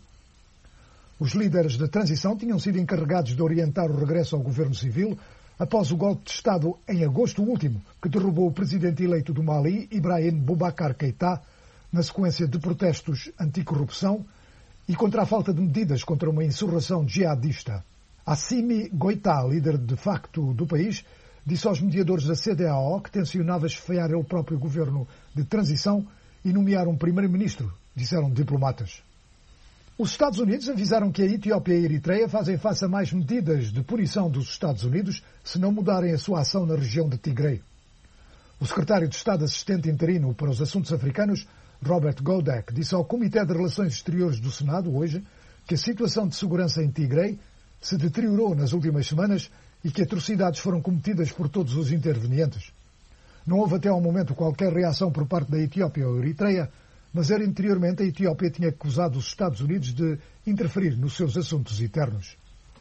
Os líderes da transição tinham sido encarregados de orientar o regresso ao governo civil após o golpe de Estado em agosto último, que derrubou o presidente eleito do Mali, Ibrahim Boubacar Keïta, na sequência de protestos anticorrupção e contra a falta de medidas contra uma insurreição jihadista. Assimi Goïta, líder de facto do país, disse aos mediadores da C D A O que tencionava esfaar ele próprio governo de transição e nomear um primeiro-ministro, disseram diplomatas. Os Estados Unidos avisaram que a Etiópia e a Eritreia fazem face a mais medidas de punição dos Estados Unidos se não mudarem a sua ação na região de Tigray. O secretário de Estado assistente interino para os assuntos africanos Robert Godek disse ao Comitê de Relações Exteriores do Senado hoje que a situação de segurança em Tigray se deteriorou nas últimas semanas e que atrocidades foram cometidas por todos os intervenientes. Não houve até ao momento qualquer reação por parte da Etiópia ou Eritreia, mas era anteriormente a Etiópia tinha acusado os Estados Unidos de interferir nos seus assuntos internos.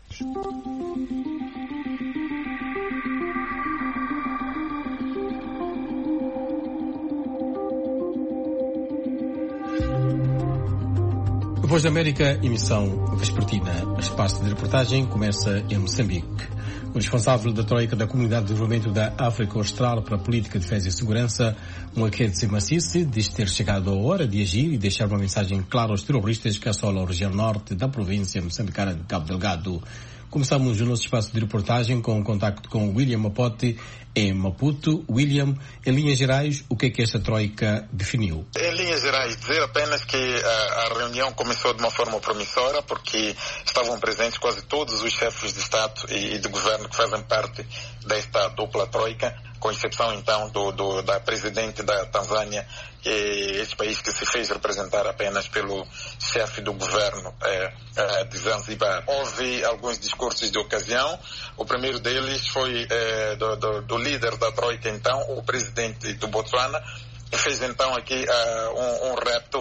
Voz da América, emissão vespertina. Espaço de reportagem começa em Moçambique. O responsável da Troika da Comunidade de Desenvolvimento da África Austral para a Política de Defesa e Segurança, Mwaketse Masisi, diz ter chegado a hora de agir e deixar uma mensagem clara aos terroristas que assolam a região norte da província moçambicana de Cabo Delgado. Começamos o nosso espaço de reportagem com um contacto com William Mapote em Maputo. William, em linhas gerais, o que é que esta Troika definiu? Em linhas gerais, dizer apenas que a, a reunião começou de uma forma promissora, porque estavam presentes quase todos os chefes de Estado e de governo que fazem parte desta dupla Troika, com exceção então do, do, da presidente da Tanzânia, que é este país que se fez representar apenas pelo chefe do governo eh, eh, de Zanzibar. Houve alguns discursos de ocasião. O primeiro deles foi eh, do, do, do líder da Troika então, o presidente do Botswana, que fez então aqui uh, um, um repto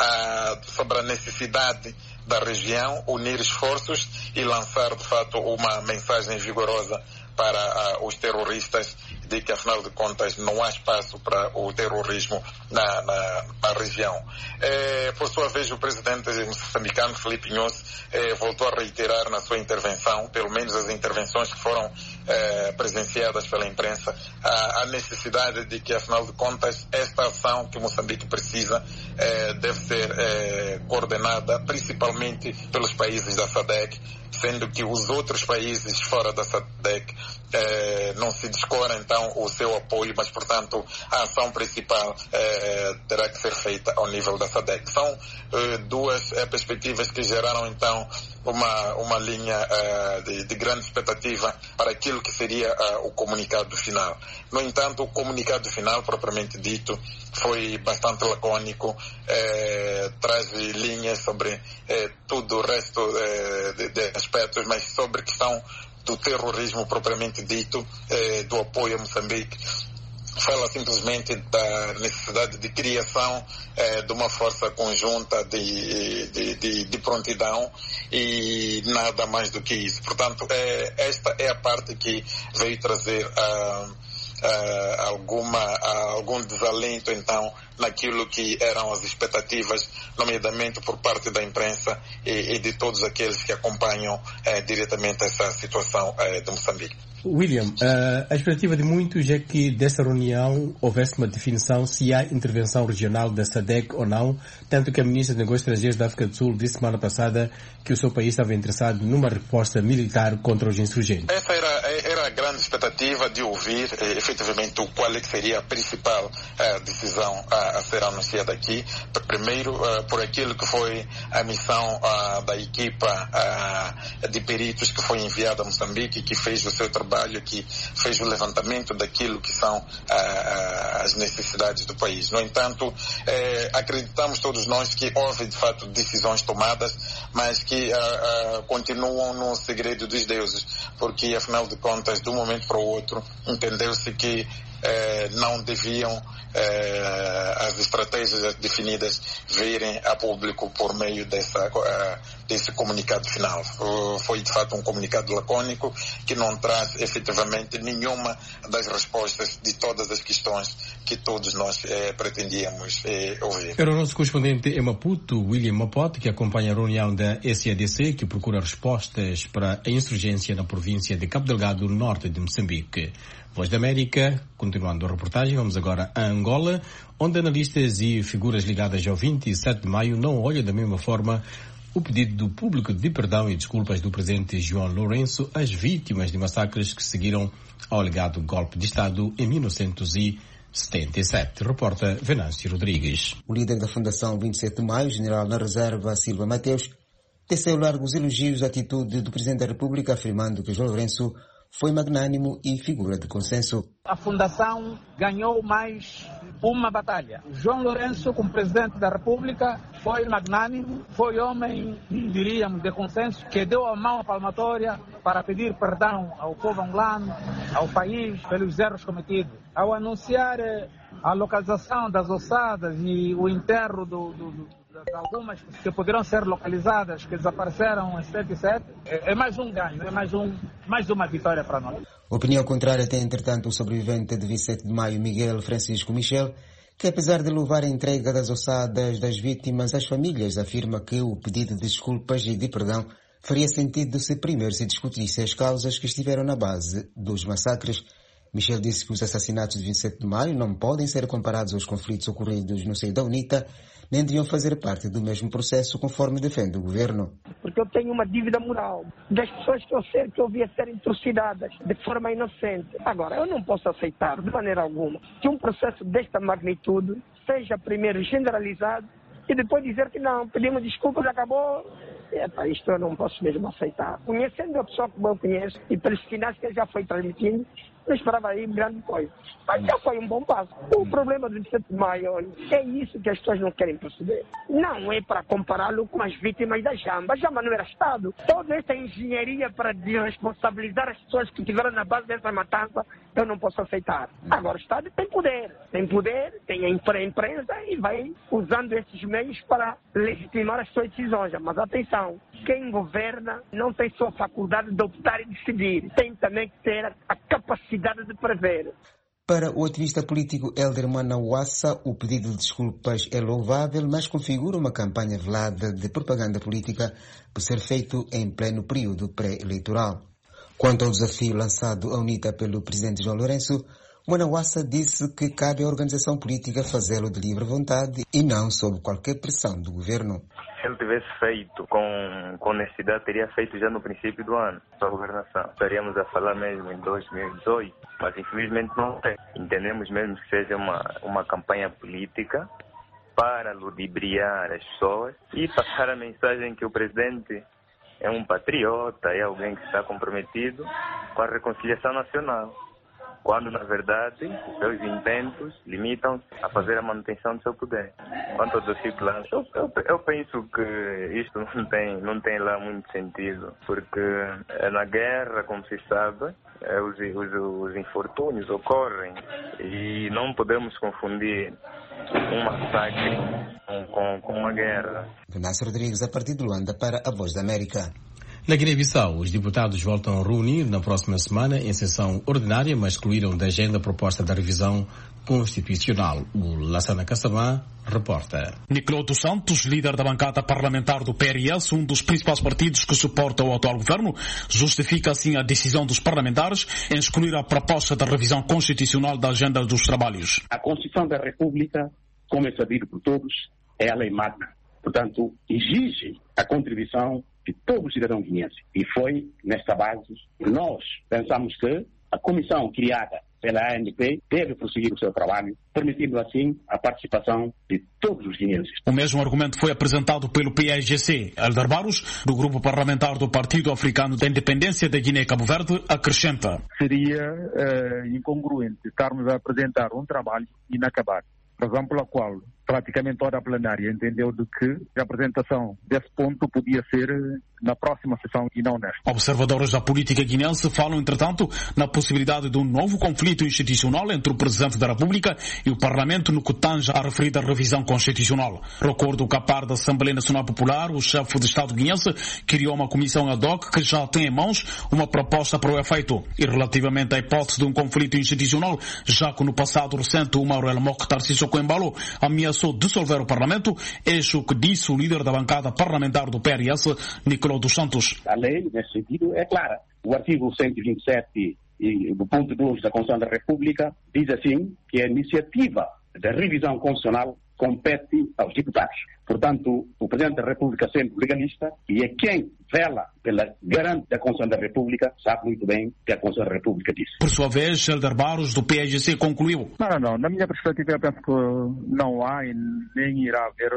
uh, sobre a necessidade da região unir esforços e lançar de fato uma mensagem vigorosa para uh, os terroristas, de que afinal de contas não há espaço para o terrorismo na, na, na região. Eh, por sua vez, o presidente moçambicano, Filipe Nyusi, eh, voltou a reiterar na sua intervenção, pelo menos as intervenções que foram eh, presenciadas pela imprensa, a, a necessidade de que afinal de contas esta ação que Moçambique precisa eh, deve ser eh, coordenada principalmente pelos países da SADC, sendo que os outros países fora da SADC eh, não se descora então o seu apoio, mas portanto a ação principal eh, terá que ser feita ao nível da SADC. São eh, duas eh, perspectivas que geraram então uma, uma linha eh, de, de grande expectativa para aquilo que seria eh, o comunicado final. No entanto, o comunicado final, propriamente dito, foi bastante lacônico, eh, traz linhas sobre eh, tudo o resto eh, de, de aspectos, mas sobre a questão do terrorismo propriamente dito, eh, do apoio a Moçambique. Fala simplesmente da necessidade de criação eh, de uma força conjunta de, de, de, de prontidão e nada mais do que isso. Portanto, eh, esta é a parte que veio trazer uh, uh, alguma, uh, algum desalento, então, naquilo que eram as expectativas, nomeadamente por parte da imprensa e, e de todos aqueles que acompanham eh, diretamente essa situação eh, de Moçambique. William, uh, a expectativa de muitos é que dessa reunião houvesse uma definição se há intervenção regional da SADC ou não, tanto que a ministra de Negócios Estrangeiros da África do Sul disse semana passada que o seu país estava interessado numa resposta militar contra os insurgentes. Essa era, era a grande expectativa de ouvir eh, efetivamente qual é que seria a principal eh, decisão a, a ser anunciada aqui. Primeiro, uh, por aquilo que foi a missão uh, da equipa uh, de peritos que foi enviada a Moçambique, que fez o seu trabalho, que fez o levantamento daquilo que são uh, as necessidades do país. No entanto, eh, acreditamos todos nós que houve de fato decisões tomadas, mas que uh, uh, continuam no segredo dos deuses, porque afinal de contas, de um momento para o outro, entendeu-se que eh, não deviam eh, as estratégias definidas virem a público por meio dessa, uh, desse comunicado final. Uh, foi de fato um comunicado lacônico que não traz efetivamente nenhuma das respostas de todas as questões que todos nós eh, pretendíamos eh, ouvir. Era o nosso correspondente em Maputo, William Mapote, que acompanha a reunião da S A D C, que procura respostas para a insurgência na província de Cabo Delgado, norte de Moçambique. Voz da América, continuando a reportagem, vamos agora a Angola, onde analistas e figuras ligadas ao vinte e sete de maio não olham da mesma forma o pedido do público de perdão e desculpas do presidente João Lourenço às vítimas de massacres que seguiram ao alegado golpe de Estado em mil novecentos e setenta e sete. Reporta Venâncio Rodrigues. O líder da Fundação vinte e sete de maio, general na reserva Silva Mateus, teceu largos elogios à atitude do Presidente da República, afirmando que João Lourenço foi magnânimo e figura de consenso. A Fundação ganhou mais uma batalha. João Lourenço, como Presidente da República, foi magnânimo, foi homem, diríamos, de consenso, que deu a mão à palmatória para pedir perdão ao povo angolano, ao país, pelos erros cometidos. Ao anunciar a localização das ossadas e o enterro do, do, do, de algumas que poderão ser localizadas, que desapareceram em setenta e sete, é, é mais um ganho, é mais, um, mais uma vitória para nós. Opinião contrária tem, entretanto, o sobrevivente de vinte e sete de maio, Miguel Francisco Michel, que apesar de louvar a entrega das ossadas das vítimas às famílias, afirma que o pedido de desculpas e de perdão faria sentido se primeiro se discutisse as causas que estiveram na base dos massacres. Michel disse que os assassinatos de vinte e sete de maio não podem ser comparados aos conflitos ocorridos no seio da UNITA, nem deviam fazer parte do mesmo processo, conforme defende o governo. Porque eu tenho uma dívida moral das pessoas que eu sei que eu via serem trucidadas de forma inocente. Agora, eu não posso aceitar, de maneira alguma, que um processo desta magnitude seja primeiro generalizado e depois dizer que não, pedimos desculpas, acabou. Epa, isto eu não posso mesmo aceitar. Conhecendo a pessoa como eu conheço e pelos sinais que ele já foi transmitindo, não esperava aí grande coisa. Mas já foi um bom passo. O problema do vinte e sete de maio é isso que as pessoas não querem perceber. Não é para compará-lo com as vítimas da Jamba. A Jamba não era Estado. Toda esta engenharia para desresponsabilizar as pessoas que estiveram na base dessa matança, eu não posso aceitar. Agora, o Estado tem poder. Tem poder, tem a imprensa e vai usando esses meios para legitimar as suas decisões. Mas atenção, quem governa não tem só a faculdade de optar e decidir. Tem também que ter a capacidade de prever. Para o ativista político Elder Manawassa, o pedido de desculpas é louvável, mas configura uma campanha velada de propaganda política por ser feito em pleno período pré-eleitoral. Quanto ao desafio lançado à UNITA pelo presidente João Lourenço, Manawassa disse que cabe à organização política fazê-lo de livre vontade e não sob qualquer pressão do governo. Se ele tivesse feito com, com honestidade, teria feito já no princípio do ano, para a governação. Estaríamos a falar mesmo em dois mil e dezoito, mas infelizmente não tem. Entendemos mesmo que seja uma, uma campanha política para ludibriar as pessoas e passar a mensagem que o presidente é um patriota, é alguém que está comprometido com a reconciliação nacional, quando, na verdade, os seus intentos limitam-se a fazer a manutenção do seu poder. Quanto ao desafio plano, eu, eu, eu penso que isto não tem, não tem lá muito sentido, porque na guerra, como se sabe, os, os, os infortúnios ocorrem e não podemos confundir um massacre com, com, com uma guerra. Venâncio Rodrigues, a partir de Luanda, para a Voz da América. Na Guiné-Bissau, os deputados voltam a reunir na próxima semana em sessão ordinária, mas excluíram da agenda a proposta da revisão constitucional. O Lassana Kassamá reporta. Nicolau dos Santos, líder da bancada parlamentar do P R S, um dos principais partidos que suporta o atual governo, justifica assim a decisão dos parlamentares em excluir a proposta da revisão constitucional da agenda dos trabalhos. A Constituição da República, como é sabido por todos, é a lei magna. Portanto, exige a contribuição de todos os cidadãos guineenses. E foi nesta base que nós pensamos que a comissão criada pela A N P deve prosseguir o seu trabalho, permitindo assim a participação de todos os guineenses. O mesmo argumento foi apresentado pelo P A G C. Elder Barros, do grupo parlamentar do Partido Africano da Independência da Guiné-Cabo Verde, acrescenta. Seria uh, incongruente estarmos a apresentar um trabalho inacabado, razão pela qual praticamente toda a plenária entendeu de que a apresentação desse ponto podia ser na próxima sessão e não nesta. Observadores da política guinense falam, entretanto, na possibilidade de um novo conflito institucional entre o Presidente da República e o Parlamento no que tange à referida revisão constitucional. Recordo que a par da Assembleia Nacional Popular, o chefe de Estado guinense criou uma comissão ad hoc que já tem em mãos uma proposta para o efeito. E relativamente à hipótese de um conflito institucional, já que no passado recente o Mauro Mokhtar Sissoko Embalo ameaçou dissolver o Parlamento, eixo que disse o líder da bancada parlamentar do P R S, Nicolau dos Santos. A lei, nesse sentido, é clara. O artigo cento e vinte e sete, e, do ponto dois da Constituição da República, diz assim que a iniciativa da revisão constitucional compete aos deputados. Portanto, o Presidente da República é sempre legalista e é quem vela pela garante da Constituição da República, sabe muito bem o que a Constituição da República diz. Por sua vez, Elder Barros, do P A G C, concluiu. Não, não, não. Na minha perspectiva, eu penso que não há e nem irá haver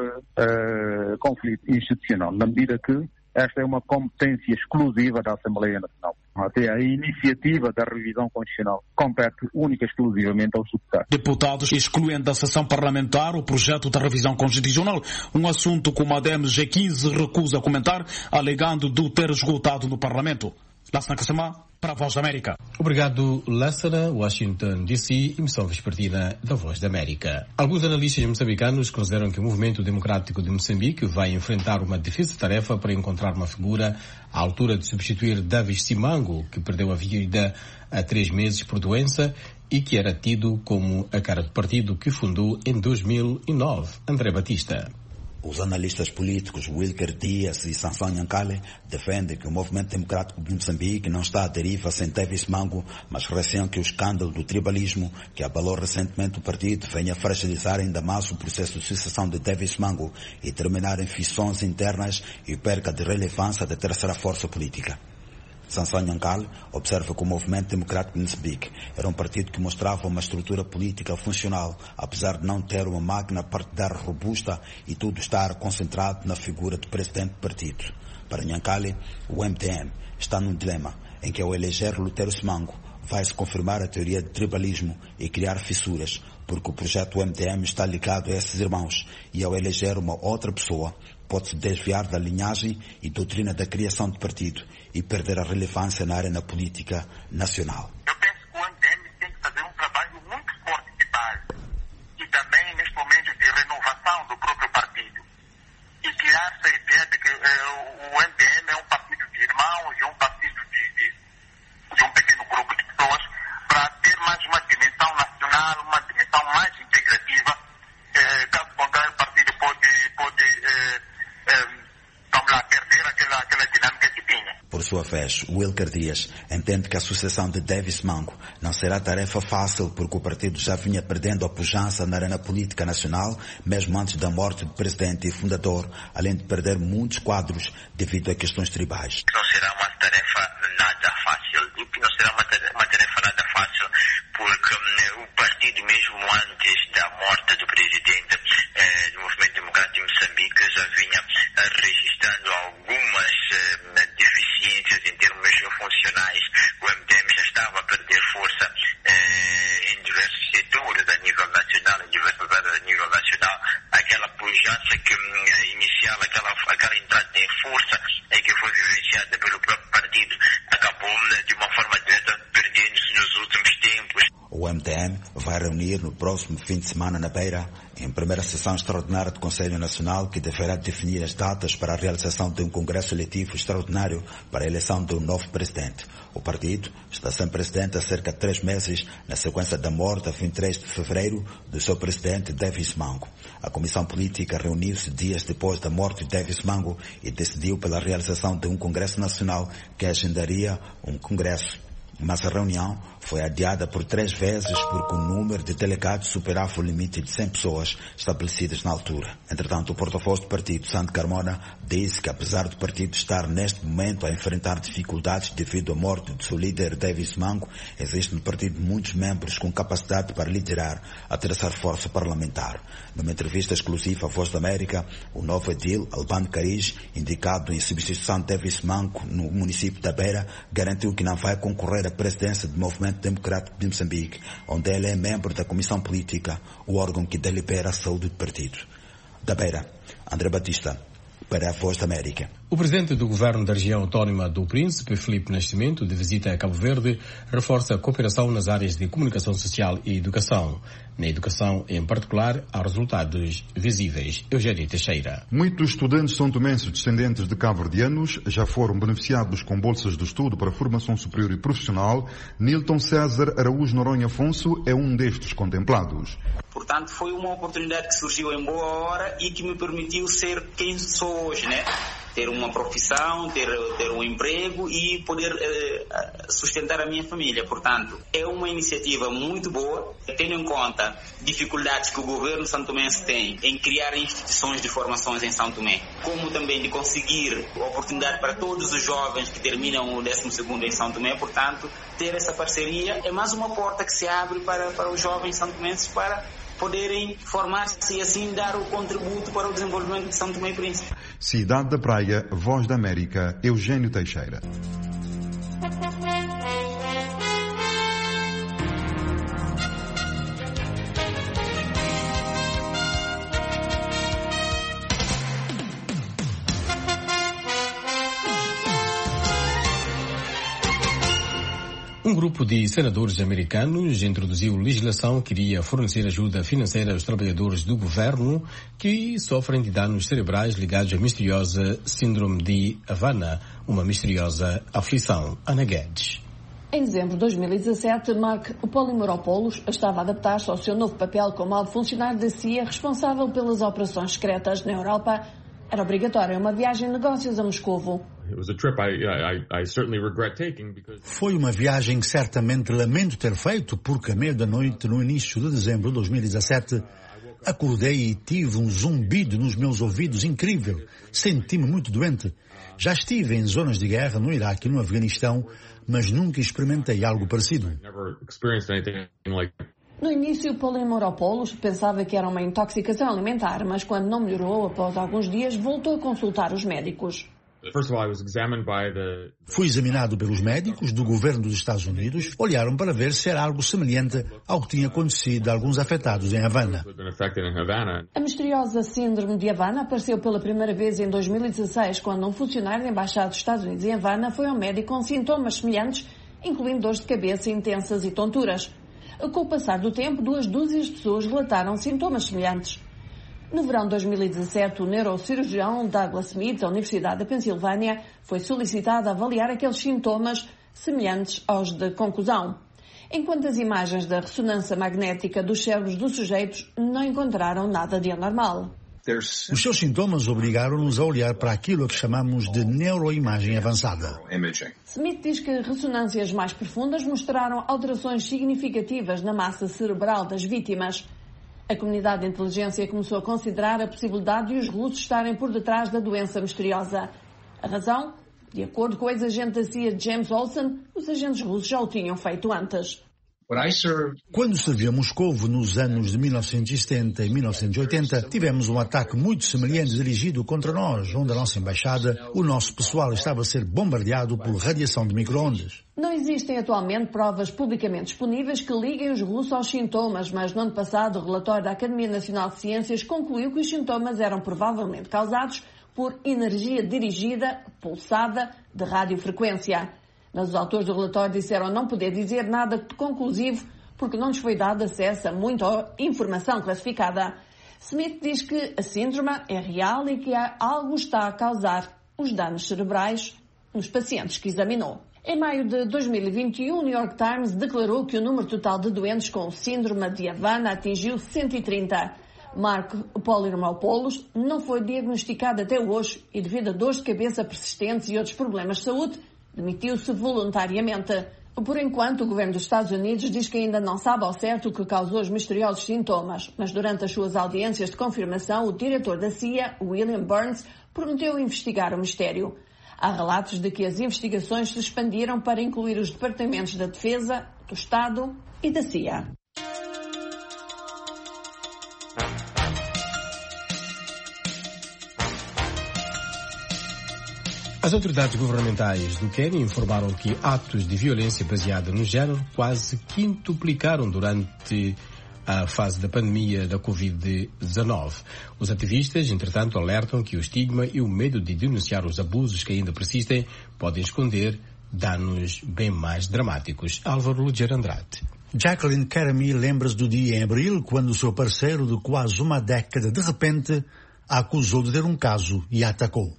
uh, conflito institucional, na medida que esta é uma competência exclusiva da Assembleia Nacional. Até a iniciativa da revisão constitucional compete única e exclusivamente aos deputados. Deputados excluem da sessão parlamentar o projeto da revisão constitucional, um assunto que o MADEM G quinze recusa a comentar, alegando de ter esgotado no Parlamento. Lassana Kasama, para a Voz da América. Obrigado, Lassana. Washington, D C, emissão vespertina da Voz da América. Alguns analistas moçambicanos consideram que o movimento democrático de Moçambique vai enfrentar uma difícil tarefa para encontrar uma figura à altura de substituir Davis Simango, que perdeu a vida há três meses por doença e que era tido como a cara do partido que fundou em dois mil e nove. André Batista. Os analistas políticos Wilker Dias e Sansão Nhankale defendem que o movimento democrático de Moçambique não está à deriva sem Davis Simango, mas receiam que o escândalo do tribalismo que abalou recentemente o partido venha fragilizar ainda mais o processo de sucessão de Davis Simango e terminar em fissões internas e perca de relevância da terceira força política. Sansão Nhankale observa que o movimento democrático de Moçambique era um partido que mostrava uma estrutura política funcional, apesar de não ter uma máquina partidária robusta e tudo estar concentrado na figura do presidente do partido. Para Nhankale, o M D M está num dilema em que ao eleger Lutero Simango vai-se confirmar a teoria de tribalismo e criar fissuras, porque o projeto do M D M está ligado a esses irmãos e ao eleger uma outra pessoa pode-se desviar da linhagem e doutrina da criação de partido e perder a relevância na arena política nacional. Eu penso que o M D M tem que fazer um trabalho muito forte de base e também neste momento de renovação do próprio partido e criar-se a ideia de que uh, o M D M é um partido de irmãos e um partido de, de, de um pequeno grupo de pessoas para ter mais uma dimensão nacional, uma dimensão mais integrativa. Uh, caso contrário, o partido pode, pode uh, um, vamos lá, perder aquela, aquela dinâmica que tinha. Por sua vez, Wilker Dias entende que a sucessão de Davis Simango não será tarefa fácil porque o partido já vinha perdendo a pujança na arena política nacional, mesmo antes da morte do presidente e fundador, além de perder muitos quadros devido a questões tribais. Não será uma tarefa nada fácil. Digo que não será uma tarefa, uma tarefa nada fácil porque um, o partido, mesmo antes da morte do presidente eh, do Movimento Democrático de Moçambique, já vinha eh, registrando algumas eh, deficiências em termos funcionais. O M D M já estava a perder força eh, em diversos setores a nível nacional, em diversas áreas a nível nacional. Aquela pujança que um, inicial, aquela, aquela entrada em força é que foi vivenciada pelo próprio partido, acabou de uma forma direta perdendo-se nos últimos tempos. O M D M vai reunir no próximo fim de semana na Beira, em primeira sessão extraordinária do Conselho Nacional, que deverá definir as datas para a realização de um congresso eletivo extraordinário para a eleição de um novo presidente. O partido está sem presidente há cerca de três meses, na sequência da morte, a vinte e três de fevereiro, do seu presidente Davis Simango. A comissão política reuniu-se dias depois da morte de Davis Simango e decidiu pela realização de um congresso nacional que agendaria um congresso. Mas a reunião foi adiada por três vezes porque o número de delegados superava o limite de cem pessoas estabelecidas na altura. Entretanto, o porta-voz do partido, Santo Carmona, disse que apesar do partido estar neste momento a enfrentar dificuldades devido à morte do seu líder Davis Simango, existe no partido muitos membros com capacidade para liderar a terceira força parlamentar. Numa entrevista exclusiva à Voz da América, o novo edil, Albano Cariz, indicado em substituição de Davis Simango no município da Beira, garantiu que não vai concorrer à presidência do Movimento Democrático de Moçambique, onde ele é membro da Comissão Política, o órgão que delibera a saúde do partido. Da Beira, André Batista, para a Voz da América. O presidente do governo da região autónoma do Príncipe, Filipe Nascimento, de visita a Cabo Verde, reforça a cooperação nas áreas de comunicação social e educação. Na educação, em particular, há resultados visíveis. Eugênio Teixeira. Muitos estudantes são-tomenses descendentes de cabo-verdianos já foram beneficiados com bolsas de estudo para formação superior e profissional. Nilton César Araújo Noronha Afonso é um destes contemplados. Portanto, foi uma oportunidade que surgiu em boa hora e que me permitiu ser quem sou hoje, né? Ter uma profissão, ter, ter um emprego e poder eh, sustentar a minha família. Portanto, é uma iniciativa muito boa, tendo em conta dificuldades que o governo santomense tem em criar instituições de formações em São Tomé, como também de conseguir oportunidade para todos os jovens que terminam o décimo segundo em São Tomé. Portanto, ter essa parceria é mais uma porta que se abre para, para os jovens santomenses para poderem formar-se e assim dar o contributo para o desenvolvimento de São Tomé e Príncipe. Cidade da Praia, Voz da América, Eugênio Teixeira. Um grupo de senadores americanos introduziu legislação que iria fornecer ajuda financeira aos trabalhadores do governo que sofrem de danos cerebrais ligados à misteriosa síndrome de Havana, uma misteriosa aflição. Ana Guedes. Em dezembro de dois mil e dezassete, Mark Polymeropoulos estava a adaptar-se ao seu novo papel como alto funcionário da C I A responsável pelas operações secretas na Europa. Era obrigatória uma viagem de negócios a Moscovo. Foi uma viagem que certamente lamento ter feito, porque à meia da noite, no início de dezembro de dois mil e dezassete, acordei e tive um zumbido nos meus ouvidos incrível. Senti-me muito doente. Já estive em zonas de guerra no Iraque e no Afeganistão, mas nunca experimentei algo parecido. No início, Polymeropoulos pensava que era uma intoxicação alimentar, mas quando não melhorou após alguns dias, voltou a consultar os médicos. Fui examinado pelos médicos do governo dos Estados Unidos. Olharam para ver se era algo semelhante ao que tinha acontecido a alguns afetados em Havana. A misteriosa síndrome de Havana apareceu pela primeira vez em dois mil e dezasseis, quando um funcionário da Embaixada dos Estados Unidos em Havana foi ao médico com sintomas semelhantes, incluindo dores de cabeça intensas e tonturas. Com o passar do tempo, duas dúzias de pessoas relataram sintomas semelhantes. No verão de dois mil e dezassete, o neurocirurgião Douglas Smith, da Universidade da Pensilvânia, foi solicitado a avaliar aqueles sintomas semelhantes aos de concussão. Enquanto as imagens da ressonância magnética dos cérebros dos sujeitos não encontraram nada de anormal. Os seus sintomas obrigaram-nos a olhar para aquilo que chamamos de neuroimagem avançada. Smith diz que ressonâncias mais profundas mostraram alterações significativas na massa cerebral das vítimas. A comunidade de inteligência começou a considerar a possibilidade de os russos estarem por detrás da doença misteriosa. A razão? De acordo com o ex-agente da C I A James Olsen, os agentes russos já o tinham feito antes. Quando servi a Moscovo nos anos de mil novecentos e setenta e mil novecentos e oitenta, tivemos um ataque muito semelhante dirigido contra nós, onde a nossa embaixada, o nosso pessoal estava a ser bombardeado por radiação de micro-ondas. Não existem atualmente provas publicamente disponíveis que liguem os russos aos sintomas, mas no ano passado o relatório da Academia Nacional de Ciências concluiu que os sintomas eram provavelmente causados por energia dirigida, pulsada, de radiofrequência. Mas os autores do relatório disseram não poder dizer nada conclusivo porque não lhes foi dado acesso a muita informação classificada. Smith diz que a síndrome é real e que algo está a causar os danos cerebrais nos pacientes que examinou. Em maio de dois mil e vinte e um, o New York Times declarou que o número total de doentes com síndrome de Havana atingiu cento e trinta. Mark Polymeropoulos não foi diagnosticado até hoje e, devido a dores de cabeça persistentes e outros problemas de saúde, demitiu-se voluntariamente. Por enquanto, o governo dos Estados Unidos diz que ainda não sabe ao certo o que causou os misteriosos sintomas, mas durante as suas audiências de confirmação, o diretor da C I A, William Burns, prometeu investigar o mistério. Há relatos de que as investigações se expandiram para incluir os departamentos da Defesa, do Estado e da C I A. As autoridades governamentais do Quênia informaram que atos de violência baseada no género quase quintuplicaram durante a fase da pandemia da covid dezenove. Os ativistas, entretanto, alertam que o estigma e o medo de denunciar os abusos que ainda persistem podem esconder danos bem mais dramáticos. Álvaro Luger Andrade. Jacqueline Kerami lembra-se do dia em abril, quando o seu parceiro de quase uma década, de repente, a acusou de ter um caso e a atacou.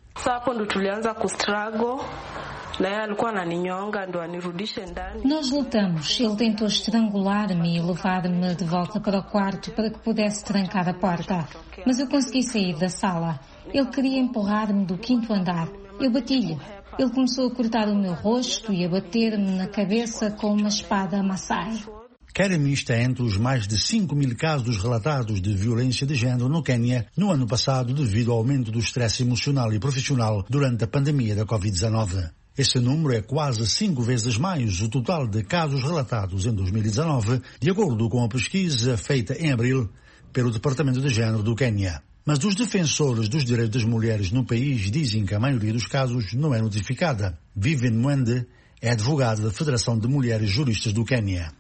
Nós lutamos. Ele tentou estrangular-me e levar-me de volta para o quarto para que pudesse trancar a porta. Mas eu consegui sair da sala. Ele queria empurrar-me do quinto andar. Eu bati-lhe. Ele começou a cortar o meu rosto e a bater-me na cabeça com uma espada Maasai. Kerami está entre os mais de cinco mil casos relatados de violência de género no Quênia no ano passado devido ao aumento do estresse emocional e profissional durante a pandemia da covid dezenove. Esse número é quase cinco vezes mais o total de casos relatados em dois mil e dezanove, de acordo com a pesquisa feita em abril pelo Departamento de Género do Quênia. Mas os defensores dos direitos das mulheres no país dizem que a maioria dos casos não é notificada. Vivian Mwende é advogada da Federação de Mulheres Juristas do Quênia.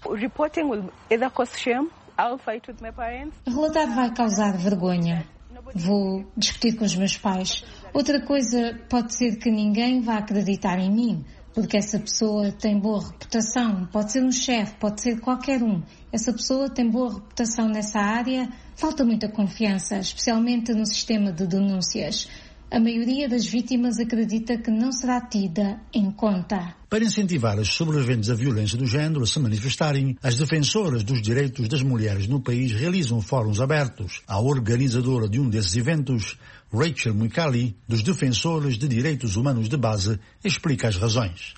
Relatar vai causar vergonha. Vou discutir com os meus pais. Outra coisa pode ser que ninguém vá acreditar em mim, porque essa pessoa tem boa reputação. Pode ser um chefe, pode ser qualquer um. Essa pessoa tem boa reputação nessa área. Falta muita confiança, especialmente no sistema de denúncias. A maioria das vítimas acredita que não será tida em conta. Para incentivar os sobreviventes da violência do género a se manifestarem, as defensoras dos direitos das mulheres no país realizam fóruns abertos. A organizadora de um desses eventos, Rachel Mwikali, dos Defensores de Direitos Humanos de Base, explica as razões.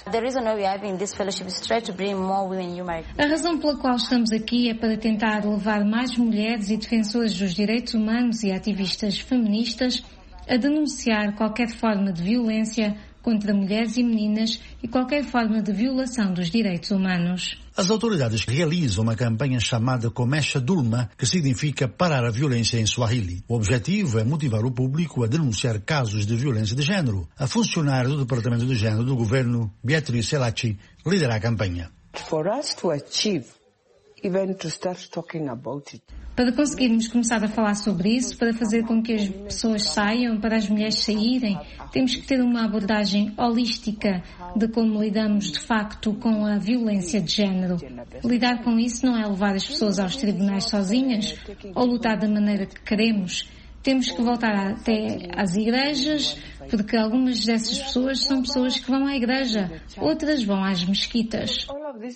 A razão pela qual estamos aqui é para tentar levar mais mulheres e defensoras dos direitos humanos e ativistas feministas a denunciar qualquer forma de violência contra mulheres e meninas e qualquer forma de violação dos direitos humanos. As autoridades realizam uma campanha chamada Komesha Dulma, que significa parar a violência em Swahili. O objetivo é motivar o público a denunciar casos de violência de género. A funcionária do Departamento de Género do Governo, Beatriz Selachi, lidera a campanha. For us to achieve, even to start talking about it. Para conseguirmos começar a falar sobre isso, para fazer com que as pessoas saiam, para as mulheres saírem, temos que ter uma abordagem holística de como lidamos de facto com a violência de género. Lidar com isso não é levar as pessoas aos tribunais sozinhas ou lutar da maneira que queremos. Temos que voltar até às igrejas, porque algumas dessas pessoas são pessoas que vão à igreja, outras vão às mesquitas.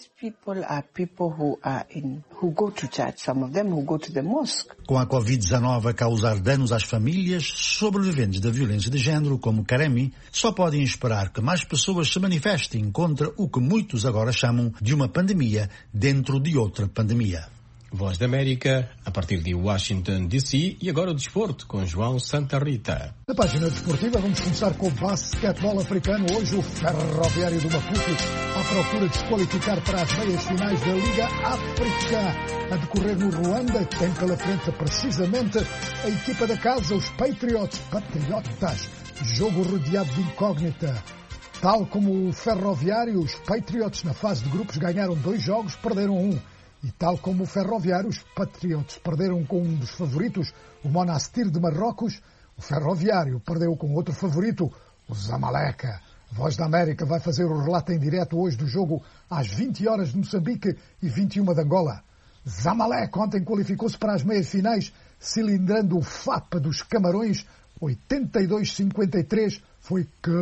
Com a covid dezenove a causar danos às famílias, sobreviventes da violência de género, como Karemi, só podem esperar que mais pessoas se manifestem contra o que muitos agora chamam de uma pandemia dentro de outra pandemia. Voz da América, a partir de Washington, D C, e agora o desporto, com João Santa Rita. Na página desportiva vamos começar com o basquetebol africano. Hoje o Ferroviário do Maputo à procura de se qualificar para as meias finais da Liga África, a decorrer no Ruanda, que tem pela frente precisamente a equipa da casa, os Patriots, Patriotas, jogo rodeado de incógnita. Tal como o Ferroviário, os Patriots na fase de grupos ganharam dois jogos, perderam um. E tal como o Ferroviário, os Patriots perderam com um dos favoritos, o Monastir de Marrocos, o Ferroviário perdeu com outro favorito, o Zamalek. A Voz da América vai fazer o relato em direto hoje do jogo às vinte horas de Moçambique e vinte e uma de Angola. Zamalek ontem qualificou-se para as meias finais, cilindrando o F A P dos Camarões, oitenta e dois a cinquenta e três, foi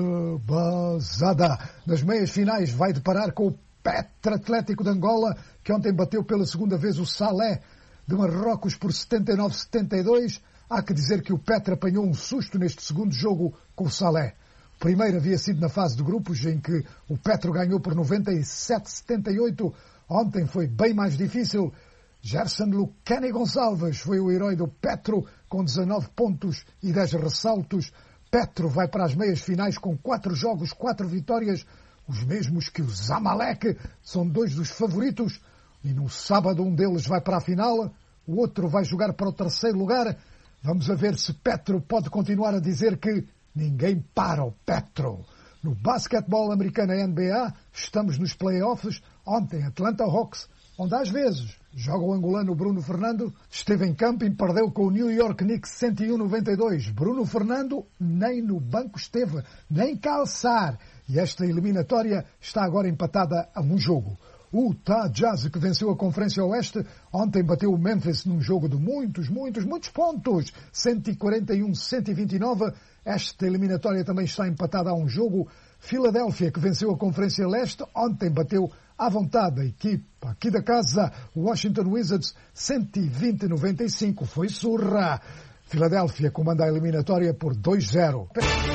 cabazada. Nas meias finais vai deparar com o Petra Atlético de Angola, que ontem bateu pela segunda vez o Salé de Marrocos por setenta e nove a setenta e dois. Há que dizer que o Petra apanhou um susto neste segundo jogo com o Salé. O primeiro havia sido na fase de grupos, em que o Petro ganhou por noventa e sete a setenta e oito. Ontem foi bem mais difícil. Gerson Lucani Gonçalves foi o herói do Petro, com dezanove pontos e dez ressaltos. Petro vai para as meias finais com quatro jogos, quatro vitórias, os mesmos que o Zamalek, são dois dos favoritos, e no sábado um deles vai para a final, o outro vai jogar para o terceiro lugar. Vamos a ver se Petro pode continuar a dizer que ninguém para o Petro. No basquetebol americano N B A, estamos nos playoffs. Ontem, Atlanta Hawks, onde às vezes joga o angolano Bruno Fernando, esteve em campo e perdeu com o New York Knicks cento e um a noventa e dois. Bruno Fernando nem no banco esteve, nem calçar. E esta eliminatória está agora empatada a um jogo. O Utah Jazz, que venceu a Conferência Oeste, ontem bateu o Memphis num jogo de muitos, muitos, muitos pontos. cento e quarenta e um a cento e vinte e nove. Esta eliminatória também está empatada a um jogo. Filadélfia, que venceu a Conferência Leste, ontem bateu à vontade a equipa aqui da casa, Washington Wizards, cento e vinte a noventa e cinco. Foi surra. Filadélfia comanda a eliminatória por dois a zero.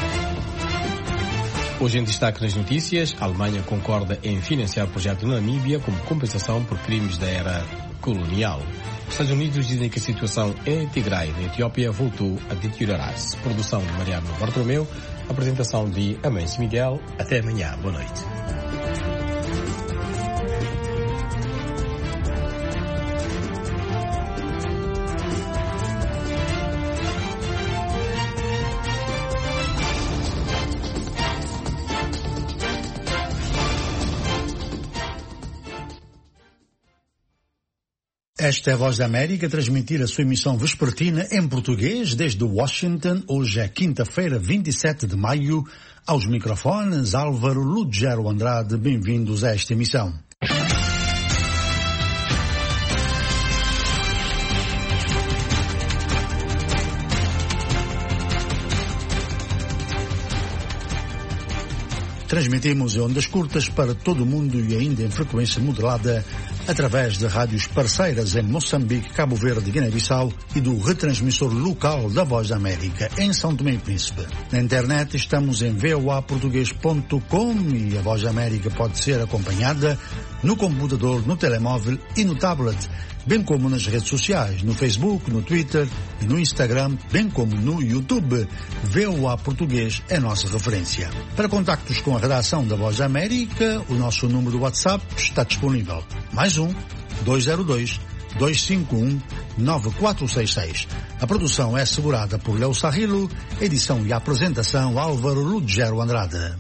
Hoje em destaque nas notícias, a Alemanha concorda em financiar o projeto na Namíbia como compensação por crimes da era colonial. Os Estados Unidos dizem que a situação em Tigray, na Etiópia, voltou a deteriorar-se. Produção de Mariano Bartolomeu, apresentação de Amâncio Miguel. Até amanhã. Boa noite. Esta é a Voz da América, transmitir a sua emissão vespertina em português desde Washington. Hoje é quinta-feira, vinte e sete de maio. Aos microfones, Álvaro Lugero Andrade. Bem-vindos a esta emissão. Transmitimos em ondas curtas para todo o mundo e ainda em frequência modulada através de rádios parceiras em Moçambique, Cabo Verde, Guiné-Bissau e do retransmissor local da Voz da América em São Tomé e Príncipe. Na internet estamos em v o a português ponto com e a Voz da América pode ser acompanhada no computador, no telemóvel e no tablet, bem como nas redes sociais, no Facebook, no Twitter e no Instagram, bem como no YouTube. V O A Português é a nossa referência. Para contactos com a redação da Voz da América, o nosso número do WhatsApp está disponível. Mais um, dois zero dois, dois cinco um, nove quatro seis seis. A produção é assegurada por Leo Sarrilo, edição e apresentação Álvaro Lugero Andrade.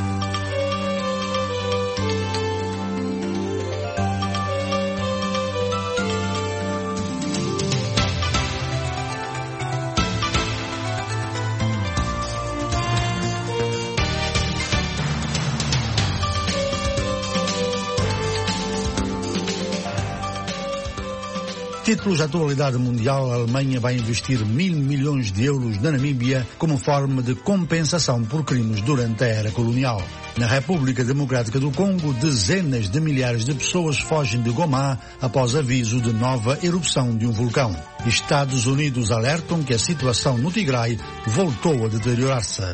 Títulos da atualidade mundial, a Alemanha vai investir mil milhões de euros na Namíbia como forma de compensação por crimes durante a era colonial. Na República Democrática do Congo, dezenas de milhares de pessoas fogem de Goma após aviso de nova erupção de um vulcão. Estados Unidos alertam que a situação no Tigray voltou a deteriorar-se.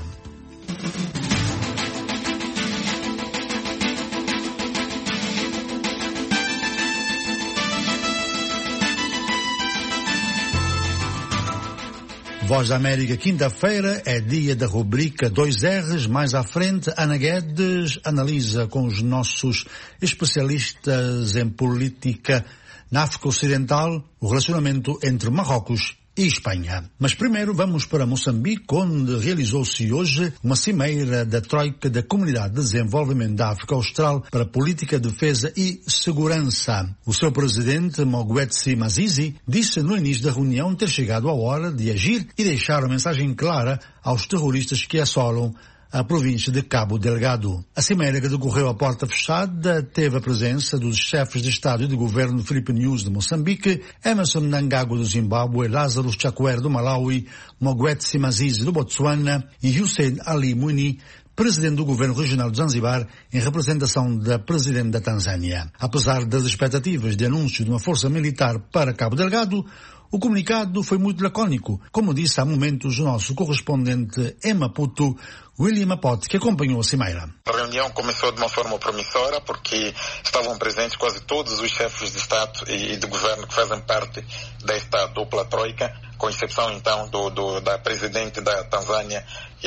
Voz da América, quinta-feira, é dia da rubrica dois R's. Mais à frente, Ana Guedes analisa com os nossos especialistas em política na África Ocidental o relacionamento entre Marrocos e Espanha. Mas primeiro vamos para Moçambique, onde realizou-se hoje uma cimeira da Troika da Comunidade de Desenvolvimento da África Austral para Política, Defesa e Segurança. O seu presidente, Mogwetsi Masisi, disse no início da reunião ter chegado a hora de agir e deixar uma mensagem clara aos terroristas que assolam a província de Cabo Delgado. A cimeira, que decorreu à porta fechada, teve a presença dos chefes de Estado e de Governo Filipe Nyusi de Moçambique, Emerson Mnangagwa do Zimbábue, Lázaro Chakwera do Malawi, Mogwetsi Masisi do Botsuana e Hussein Ali Mwinyi, presidente do Governo Regional de Zanzibar, em representação da presidente da Tanzânia. Apesar das expectativas de anúncio de uma força militar para Cabo Delgado, o comunicado foi muito lacônico, como disse há momentos o nosso correspondente em Maputo, William Apote, que acompanhou a cimeira. A reunião começou de uma forma promissora porque estavam presentes quase todos os chefes de Estado e de Governo que fazem parte desta dupla troika, com exceção então do, do, da presidente da Tanzânia,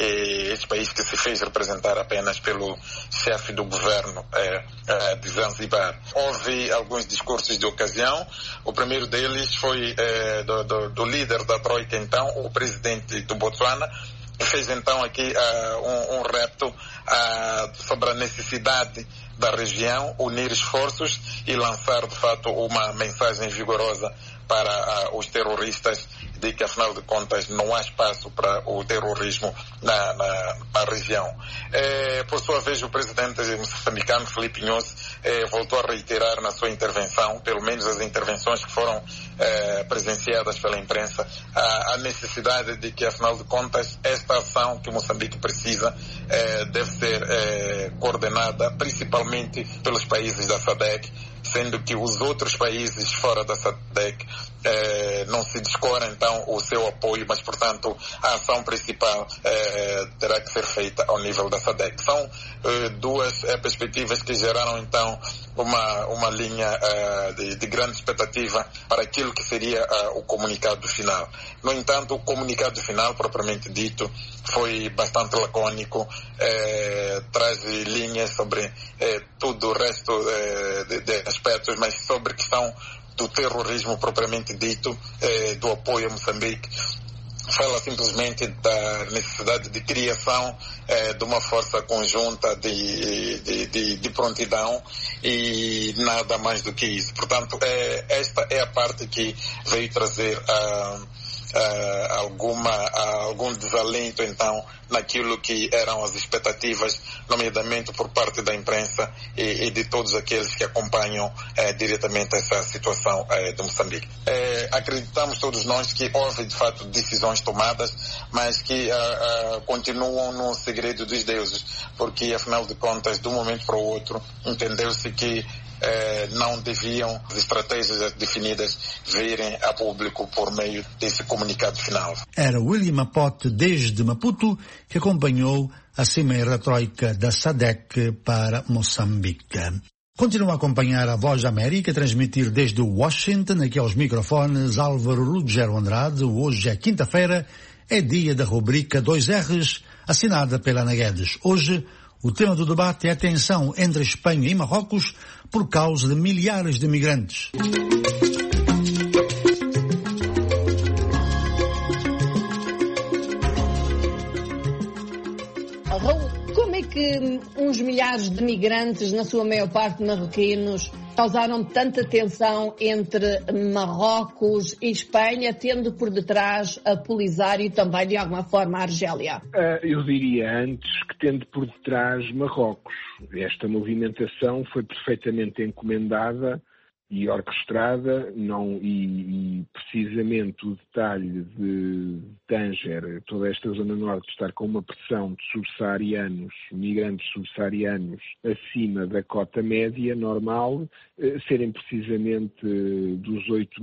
e este país que se fez representar apenas pelo chefe do governo eh, eh, de Zanzibar. Houve alguns discursos de ocasião. O primeiro deles foi eh, do, do, do líder da troika então, o presidente do Botsuana, que fez então aqui uh, um, um repto uh, sobre a necessidade da região unir esforços e lançar de fato uma mensagem vigorosa para uh, os terroristas, de que afinal de contas não há espaço para o terrorismo na, na, na região. Eh, por sua vez, o presidente moçambicano Filipe Nyusi eh, voltou a reiterar na sua intervenção, pelo menos as intervenções que foram eh, presenciadas pela imprensa, a, a necessidade de que afinal de contas esta ação que Moçambique precisa eh, deve ser eh, coordenada principalmente pelos países da SADC, sendo que os outros países fora da SADC eh, não se descora então o seu apoio, mas portanto a ação principal eh, terá que ser feita ao nível da SADC. São eh, duas eh, perspectivas que geraram então uma, uma linha eh, de, de grande expectativa para aquilo que seria eh, o comunicado final. No entanto, o comunicado final, propriamente dito, foi bastante lacônico, eh, traz linhas sobre eh, tudo o resto eh, de, de aspectos, mas sobre a questão do terrorismo propriamente dito, eh, do apoio a Moçambique, fala simplesmente da necessidade de criação eh, de uma força conjunta de, de, de, de prontidão e nada mais do que isso. Portanto, eh, esta é a parte que veio trazer a uh, Uh, alguma, uh, algum desalento então naquilo que eram as expectativas, nomeadamente por parte da imprensa e, e de todos aqueles que acompanham uh, diretamente essa situação uh, de Moçambique. Uh, acreditamos todos nós que houve de fato decisões tomadas, mas que uh, uh, continuam no segredo dos deuses, porque afinal de contas, de um momento para o outro, entendeu-se que Eh, não deviam as estratégias definidas virem a público por meio desse comunicado final. Era William Apote, desde Maputo, que acompanhou a cimeira troika da S A D C para Moçambique. Continua a acompanhar a Voz da América, transmitir desde Washington, aqui aos microfones, Álvaro Ruggiero Andrade. Hoje é quinta-feira, é dia da rubrica dois R's, assinada pela Ana Guedes. Hoje, o tema do debate é a tensão entre Espanha e Marrocos por causa de milhares de migrantes. Raul, como é que uns milhares de migrantes, na sua maior parte marroquinos, causaram tanta tensão entre Marrocos e Espanha, tendo por detrás a Polisário e também, de alguma forma, a Argélia? Uh, eu diria antes que tendo por detrás Marrocos. Esta movimentação foi perfeitamente encomendada e orquestrada, não, e, e precisamente o detalhe de Tanger, toda esta zona norte, estar com uma pressão de subsaarianos, migrantes subsaarianos, acima da cota média normal, eh, serem precisamente eh, dos oito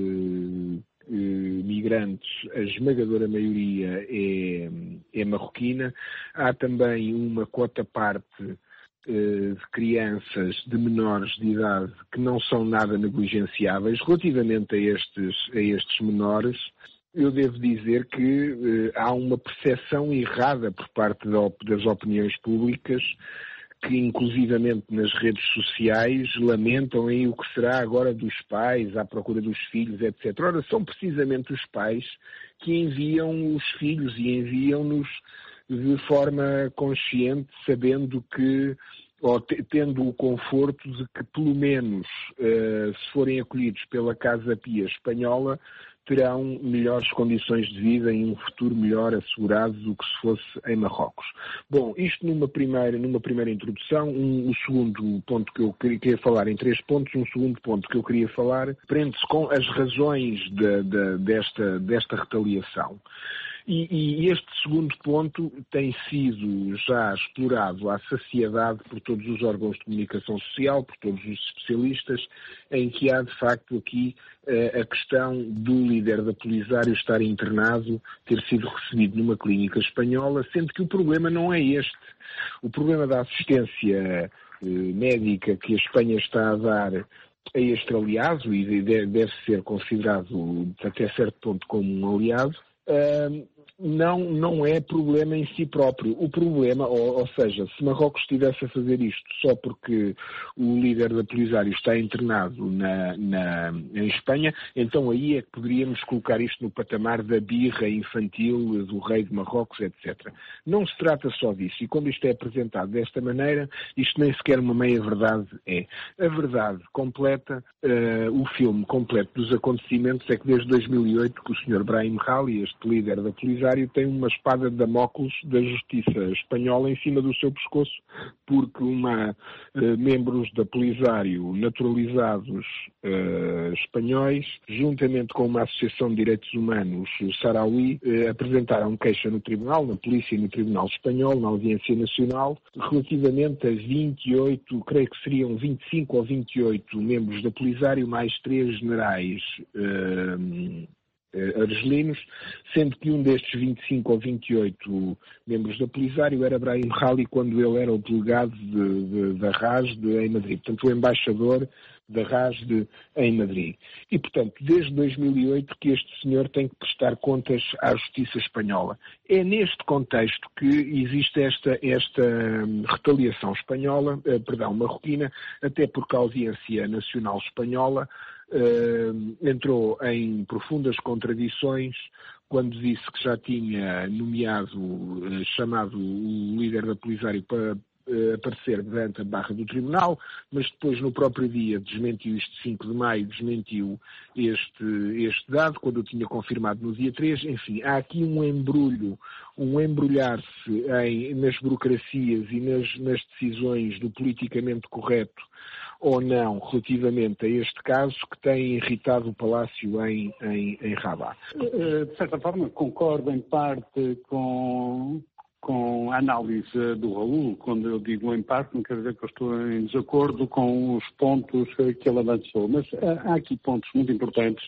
mil eh, migrantes, a esmagadora maioria é, é marroquina. Há também uma quota parte de crianças, de menores de idade, que não são nada negligenciáveis. Relativamente a estes, a estes menores, eu devo dizer que eh, há uma percepção errada por parte da op- das opiniões públicas, que inclusivamente nas redes sociais lamentam em o que será agora dos pais, à procura dos filhos, etcétera. Ora, são precisamente os pais que enviam os filhos e enviam-nos de forma consciente, sabendo que, ou tendo o conforto de que, pelo menos, uh, se forem acolhidos pela Casa Pia espanhola, terão melhores condições de vida e um futuro melhor assegurado do que se fosse em Marrocos. Bom, isto numa primeira, numa primeira introdução. Um, o segundo ponto que eu queria, queria falar, em três pontos, um segundo ponto que eu queria falar, prende-se com as razões de, de, desta, desta retaliação. E, e este segundo ponto tem sido já explorado à saciedade por todos os órgãos de comunicação social, por todos os especialistas, em que há de facto aqui uh, a questão do líder da Polisário estar internado, ter sido recebido numa clínica espanhola, sendo que o problema não é este. O problema da assistência uh, médica que a Espanha está a dar a este aliado, e deve ser considerado até certo ponto como um aliado, Uh, não, não é problema em si próprio. O problema, ou, ou seja, se Marrocos estivesse a fazer isto só porque o líder da Polisário está internado na, na, em Espanha, então aí é que poderíamos colocar isto no patamar da birra infantil do rei de Marrocos, etcétera. Não se trata só disso, e quando isto é apresentado desta maneira, isto nem sequer uma meia-verdade é. A verdade completa, uh, o filme completo dos acontecimentos é que desde dois mil e oito que o senhor Brahim Ghali, este líder da Polisário, tem uma espada de Damócles da justiça espanhola em cima do seu pescoço, porque uma, uh, membros da Polisário naturalizados uh, espanhóis, juntamente com uma associação de direitos humanos Sahraoui, uh, apresentaram queixa no tribunal, na polícia e no tribunal espanhol, na audiência nacional, relativamente a vinte e oito, creio que seriam vinte e cinco ou vinte e oito membros da Polisário, mais três generais uh, argelinos, sendo que um destes vinte e cinco ou vinte e oito membros da Polisário era Brahim Ghali, quando ele era o delegado de, de, da R A S de, em Madrid, portanto o embaixador da R A S de, em Madrid. E, portanto, desde dois mil e oito que este senhor tem que prestar contas à justiça espanhola. É neste contexto que existe esta, esta retaliação espanhola, eh, perdão, marroquina, até porque a Audiência Nacional Espanhola Uh, entrou em profundas contradições quando disse que já tinha nomeado, chamado o líder da Polisário para aparecer perante a barra do Tribunal, mas depois no próprio dia desmentiu isto, cinco de maio, desmentiu este, este dado, quando eu tinha confirmado no dia três. Enfim, há aqui um embrulho, um embrulhar-se em, nas burocracias e nas, nas decisões do politicamente correto ou não relativamente a este caso que tem irritado o Palácio em, em, em Rabat. De certa forma, concordo em parte com... com a análise do Raul. Quando eu digo em parte, não quer dizer que eu estou em desacordo com os pontos que ele avançou, mas há aqui pontos muito importantes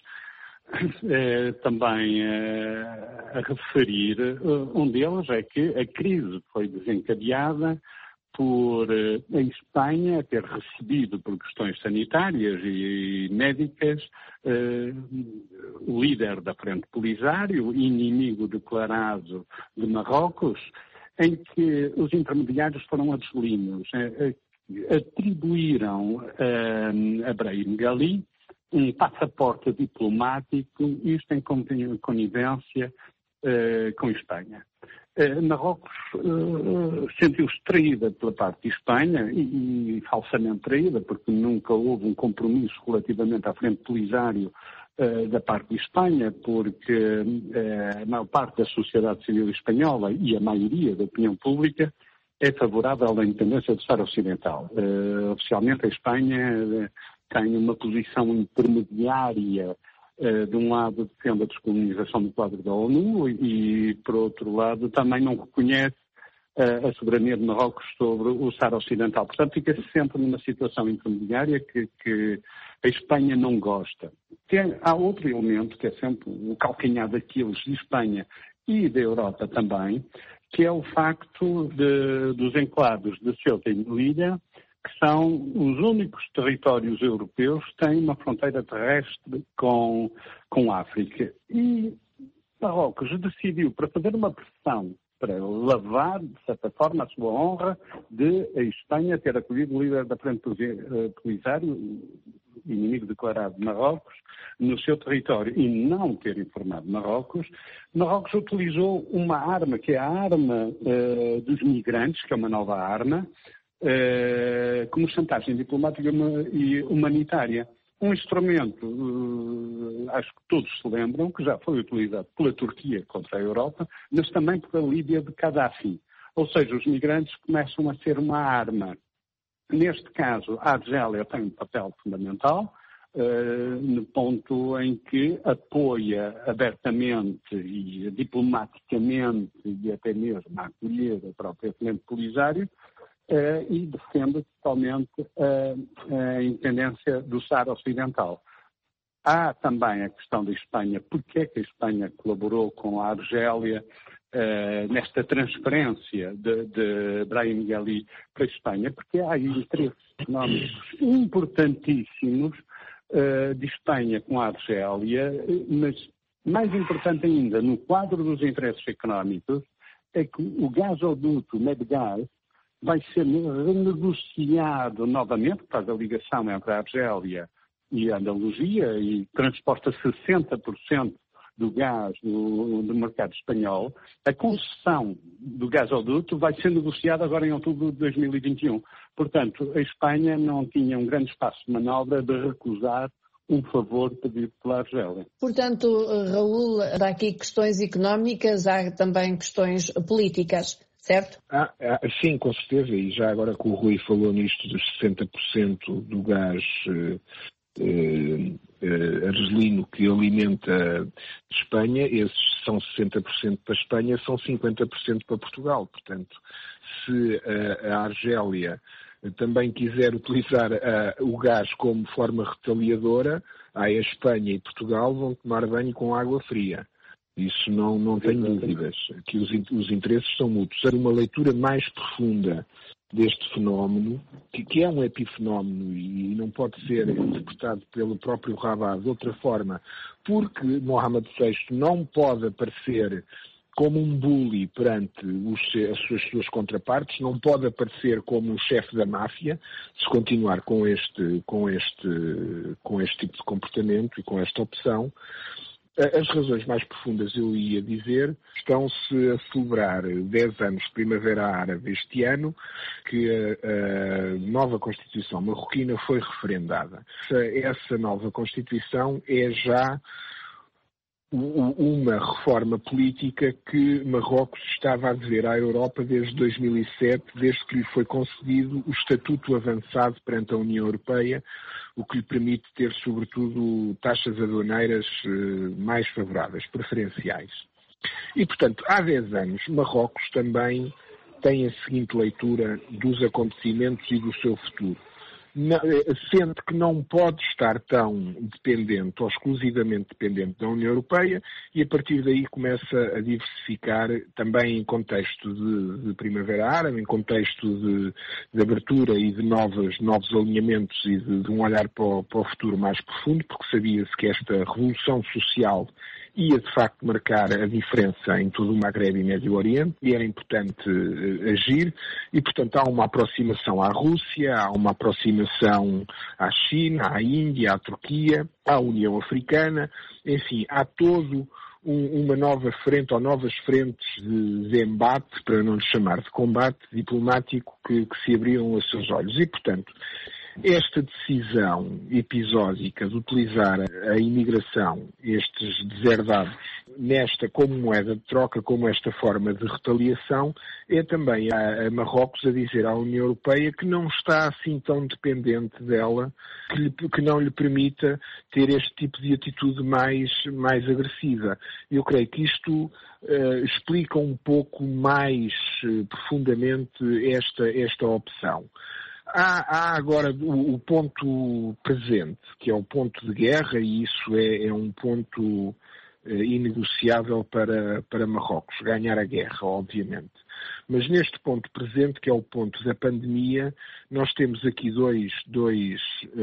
é, também é, a referir. Um deles é que a crise foi desencadeada por a Espanha ter recebido, por questões sanitárias e médicas, eh, o líder da Frente Polisário, inimigo declarado de Marrocos, em que os intermediários foram argelinos, eh, atribuíram eh, a Brahim Ghali um passaporte diplomático, isto em conivência eh, com a Espanha. Uh, Marrocos uh, sentiu-se traída pela parte de Espanha e, e falsamente traída, porque nunca houve um compromisso relativamente à Frente Polisário uh, da parte de Espanha, porque uh, a maior parte da sociedade civil espanhola e a maioria da opinião pública é favorável à independência do Sáhara Ocidental. Uh, oficialmente a Espanha uh, tem uma posição intermediária. Uh, de um lado, defende a descolonização do quadro da ONU e, por outro lado, também não reconhece uh, a soberania de Marrocos sobre o Sáhara Ocidental. Portanto, fica-se sempre numa situação intermediária que, que a Espanha não gosta. Tem, há outro elemento, que é sempre o calcanhar daqueles de Espanha e da Europa também, que é o facto de, dos enclaves de Ceuta e Melilla, que são os únicos territórios europeus que têm uma fronteira terrestre com, com a África. E Marrocos decidiu, para fazer uma pressão, para lavar, de certa forma, a sua honra, de a Espanha ter acolhido o líder da Frente Polisário, inimigo declarado de Marrocos, no seu território e não ter informado Marrocos. Marrocos utilizou uma arma, que é a arma uh, dos migrantes, que é uma nova arma, Uh, como chantagem diplomática e humanitária. Um instrumento, uh, acho que todos se lembram, que já foi utilizado pela Turquia contra a Europa, mas também pela Líbia de Gaddafi. Ou seja, os migrantes começam a ser uma arma. Neste caso, a Argélia tem um papel fundamental, uh, no ponto em que apoia abertamente e diplomaticamente e até mesmo a acolher a própria Frente Polisário, Uh, e defende totalmente uh, a independência do Sáhara Ocidental. Há também a questão da Espanha. Porquê é que a Espanha colaborou com a Argélia uh, nesta transferência de, de Brahim Ghali para a Espanha? Porque há interesses económicos importantíssimos uh, de Espanha com a Argélia, mas mais importante ainda, no quadro dos interesses económicos, é que o gasoduto Medgaz vai ser renegociado novamente, por causa da ligação entre a Argélia e a Andaluzia, e transporta sessenta por cento do gás do, do mercado espanhol. A concessão do gasoduto vai ser negociada agora em outubro de dois mil e vinte e um. Portanto, a Espanha não tinha um grande espaço de manobra de recusar um favor pedido pela Argélia. Portanto, Raul, há aqui questões económicas, há também questões políticas. Certo? Ah, ah, sim, com certeza, e já agora que o Rui falou nisto dos sessenta por cento do gás eh, eh, argelino que alimenta Espanha, esses são sessenta por cento para a Espanha, são cinquenta por cento para Portugal. Portanto, se a, a Argélia também quiser utilizar a, o gás como forma retaliadora, aí a Espanha e Portugal vão tomar banho com água fria. Isso não, não tenho dúvidas, que os, os interesses são mútuos. Uma leitura mais profunda deste fenómeno, que, que é um epifenómeno e não pode ser interpretado pelo próprio Rabat de outra forma, porque Mohamed sexto não pode aparecer como um bully perante os, as, suas, as suas contrapartes, não pode aparecer como um chefe da máfia, se continuar com este, com, este, com este tipo de comportamento e com esta opção. As razões mais profundas, eu ia dizer, estão-se a celebrar dez anos de Primavera Árabe este ano, que a, a nova Constituição marroquina foi referendada. Essa, essa nova Constituição é já uma reforma política que Marrocos estava a dever à Europa desde dois mil e sete, desde que lhe foi concedido o estatuto avançado perante a União Europeia, o que lhe permite ter, sobretudo, taxas aduaneiras mais favoráveis, preferenciais. E, portanto, há dez anos, Marrocos também tem a seguinte leitura dos acontecimentos e do seu futuro. Sente que não pode estar tão dependente ou exclusivamente dependente da União Europeia e a partir daí começa a diversificar também em contexto de, de Primavera Árabe, em contexto de, de abertura e de novos, novos alinhamentos e de, de um olhar para o, para o futuro mais profundo, porque sabia-se que esta revolução social ia de facto marcar a diferença em todo o Maghreb e Médio Oriente e era importante uh, agir e portanto há uma aproximação à Rússia, há uma aproximação à China, à Índia, à Turquia, à União Africana, enfim, há todo um, uma nova frente ou novas frentes de, de embate, para não lhe chamar de combate diplomático, que, que se abriram a seus olhos e portanto esta decisão episódica de utilizar a imigração, estes deserdados, nesta como moeda de troca, como esta forma de retaliação, é também a, a Marrocos a dizer à União Europeia que não está assim tão dependente dela, que, lhe, que não lhe permita ter este tipo de atitude mais, mais agressiva. Eu creio que isto uh, explica um pouco mais uh, profundamente esta, esta opção. Há, há agora o, o ponto presente, que é o ponto de guerra, e isso é, é um ponto é, inegociável para, para Marrocos, ganhar a guerra, obviamente. Mas neste ponto presente, que é o ponto da pandemia, nós temos aqui dois, dois,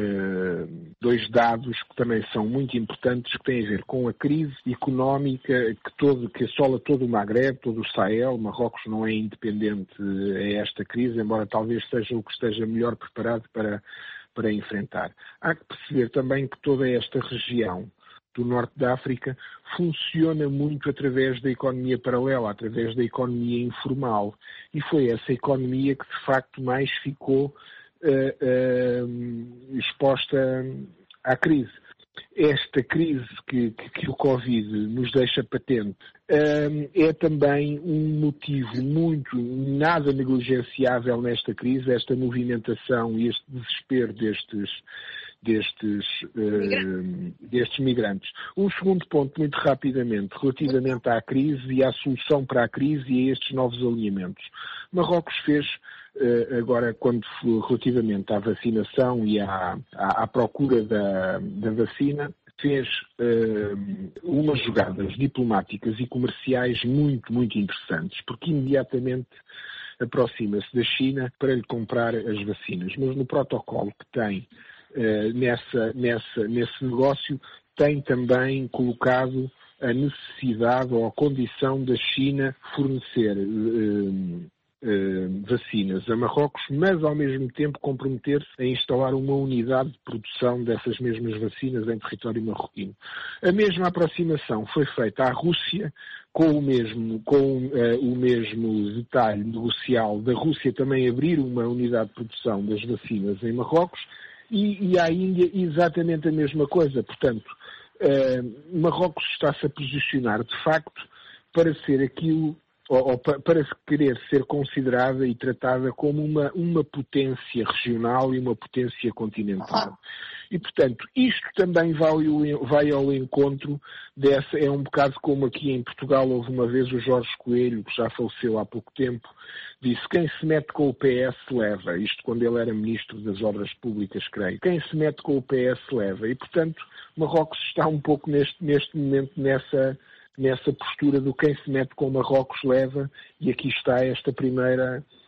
uh, dois dados que também são muito importantes, que têm a ver com a crise económica que, todo, que assola todo o Maghreb, todo o Sahel. Marrocos não é independente a esta crise, embora talvez seja o que esteja melhor preparado para, para enfrentar. Há que perceber também que toda esta região do norte da África funciona muito através da economia paralela, através da economia informal. E foi essa economia que, de facto, mais ficou uh, uh, exposta à crise. Esta crise que, que, que o Covid nos deixa patente uh, é também um motivo muito, nada negligenciável nesta crise, esta movimentação e este desespero destes destes, uh, destes migrantes. Um segundo ponto, muito rapidamente, relativamente à crise e à solução para a crise e a estes novos alinhamentos. Marrocos fez, uh, agora, quando relativamente à vacinação e à, à, à procura da, da vacina, fez uh, umas jogadas diplomáticas e comerciais muito, muito interessantes, porque imediatamente aproxima-se da China para lhe comprar as vacinas. Mas no protocolo que tem Uh, nessa, nessa, nesse negócio, tem também colocado a necessidade ou a condição da China fornecer uh, uh, vacinas a Marrocos, mas ao mesmo tempo comprometer-se a instalar uma unidade de produção dessas mesmas vacinas em território marroquino. A mesma aproximação foi feita à Rússia, com o mesmo, com, uh, o mesmo detalhe negocial da Rússia também abrir uma unidade de produção das vacinas em Marrocos. E, e à Índia exatamente a mesma coisa. Portanto, eh, Marrocos está-se a posicionar, de facto, para ser aquilo, ou, ou para, para querer ser considerada e tratada como uma, uma potência regional e uma potência continental. E, portanto, isto também vai, vai ao encontro dessa, é um bocado como aqui em Portugal houve uma vez o Jorge Coelho, que já faleceu há pouco tempo, disse, quem se mete com o P S leva, isto quando ele era Ministro das Obras Públicas, creio, quem se mete com o P S leva, e portanto Marrocos está um pouco neste, neste momento nessa, nessa postura do quem se mete com Marrocos leva, e aqui está esta primeira,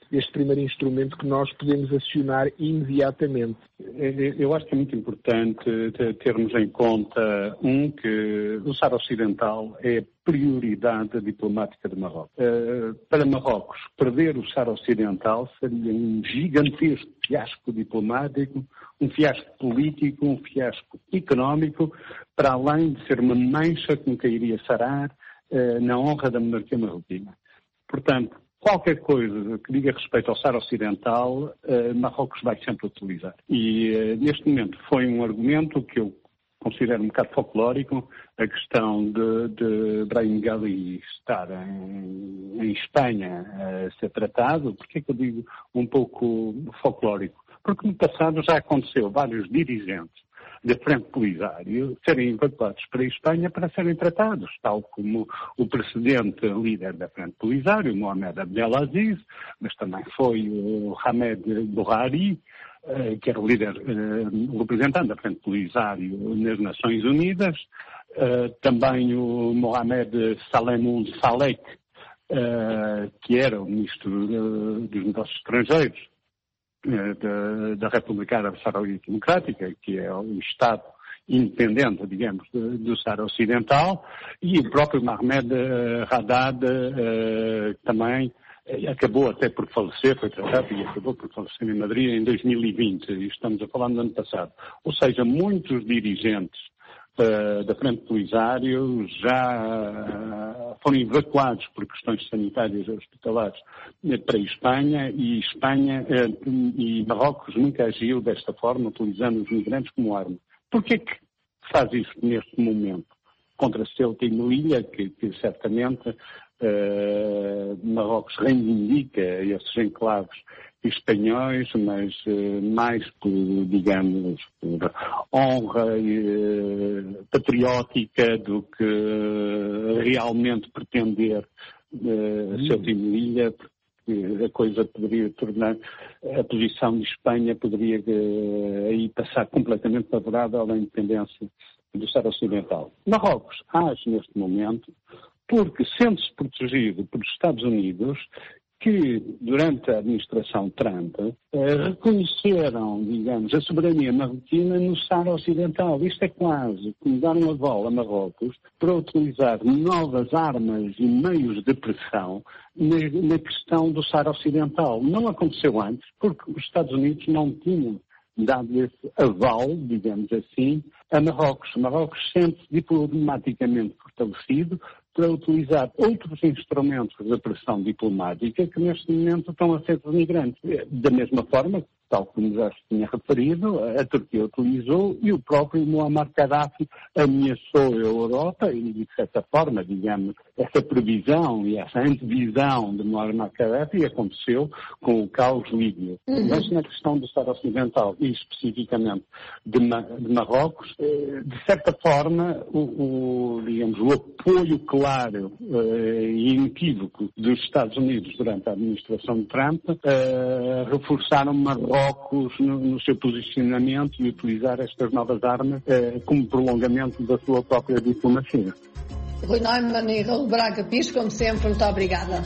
este primeiro instrumento que nós podemos acionar imediatamente. Eu acho que é muito importante termos em conta, um, que o Saara Ocidental é prioridade diplomática de Marrocos. Para Marrocos, perder o Saara Ocidental seria um gigantesco fiasco diplomático, um fiasco político, um fiasco económico, para além de ser uma mancha que nunca iria sarar na honra da monarquia marroquina. Portanto, qualquer coisa que diga respeito ao Saara Ocidental, uh, Marrocos vai sempre utilizar. E uh, neste momento foi um argumento que eu considero um bocado folclórico, a questão de, de Brahim Ghali estar em, em Espanha a ser tratado. Por que é que eu digo um pouco folclórico? Porque no passado já aconteceu vários dirigentes da Frente Polisário serem evacuados para a Espanha para serem tratados, tal como o precedente líder da Frente Polisário, Mohamed Abdelaziz, mas também foi o Hamed Bouhari, que era o líder, o representante da Frente Polisário nas Nações Unidas, também o Mohamed Salem Salek, que era o ministro dos Negócios Estrangeiros Da, da República Árabe Saharaui Democrática, que é o Estado independente, digamos, do, do Saara Ocidental, e o próprio Mohamed uh, Haddad uh, também uh, acabou até por falecer, foi tratado e acabou por falecer em Madrid em dois mil e vinte, e estamos a falar do ano passado. Ou seja, muitos dirigentes uh, da Frente Polisário já foram evacuados por questões sanitárias e hospitalares para a Espanha, e Espanha e Marrocos nunca agiu desta forma, utilizando os migrantes como arma. Por que que faz isso neste momento? Contra Ceuta e Melilla, que, que certamente uh, Marrocos reivindica esses enclaves espanhóis, mas uh, mais por, digamos, por honra uh, patriótica do que uh, realmente pretender uh, Ceuta e Melilla, porque a coisa poderia tornar, a posição de Espanha poderia uh, aí passar completamente favorável à independência do Saara Ocidental. Marrocos age neste momento porque, sendo-se protegido pelos Estados Unidos, que durante a administração Trump eh, reconheceram, digamos, a soberania marroquina no Saara Ocidental. Isto é quase como dar uma bola a Marrocos para utilizar novas armas e meios de pressão na, na questão do Saara Ocidental. Não aconteceu antes porque os Estados Unidos não tinham dado esse aval, digamos assim, a Marrocos. Marrocos sente-se diplomaticamente fortalecido para utilizar outros instrumentos de pressão diplomática que neste momento estão a ser denigrantes. Da mesma forma, tal como já se tinha referido, a Turquia utilizou e o próprio Muammar Gaddafi ameaçou a Europa e, de certa forma, digamos, essa previsão e essa antevisão de Muammar Gaddafi aconteceu com o caos líbio. Uhum. Mas na questão do Saara Ocidental e especificamente de, Ma de Marrocos, de certa forma, o, o, digamos, o apoio claro uh, e inequívoco dos Estados Unidos durante a administração de Trump uh, reforçaram Marrocos No, no seu posicionamento e utilizar estas novas armas eh, como prolongamento da sua própria diplomacia. Rui Neumann e Raul Braga Pires, como sempre, muito obrigada.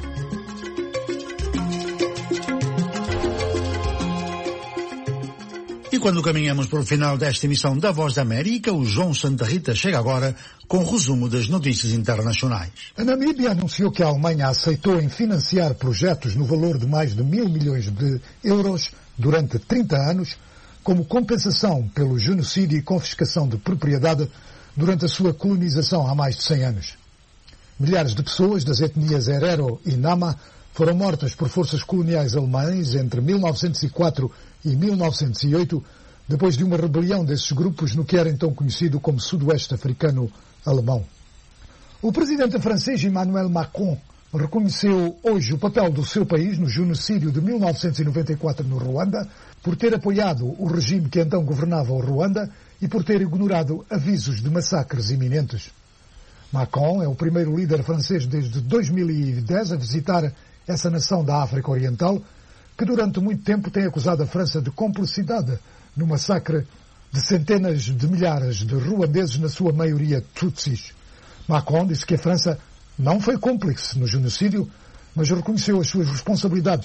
E quando caminhamos para o final desta emissão da Voz da América, o João Santa Rita chega agora com o resumo das notícias internacionais. A Namíbia anunciou que a Alemanha aceitou em financiar projetos no valor de mais de mil milhões de euros durante trinta anos, como compensação pelo genocídio e confiscação de propriedade durante a sua colonização há mais de cem anos. Milhares de pessoas das etnias Herero e Nama foram mortas por forças coloniais alemães entre mil novecentos e quatro e mil novecentos e oito, depois de uma rebelião desses grupos no que era então conhecido como Sudoeste Africano Alemão. O presidente francês Emmanuel Macron reconheceu hoje o papel do seu país no genocídio de mil novecentos e noventa e quatro no Ruanda, por ter apoiado o regime que então governava o Ruanda e por ter ignorado avisos de massacres iminentes. Macron é o primeiro líder francês desde dois mil e dez a visitar essa nação da África Oriental, que durante muito tempo tem acusado a França de complicidade no massacre de centenas de milhares de ruandeses, na sua maioria tutsis. Macron disse que a França não foi cúmplice no genocídio, mas reconheceu as suas responsabilidades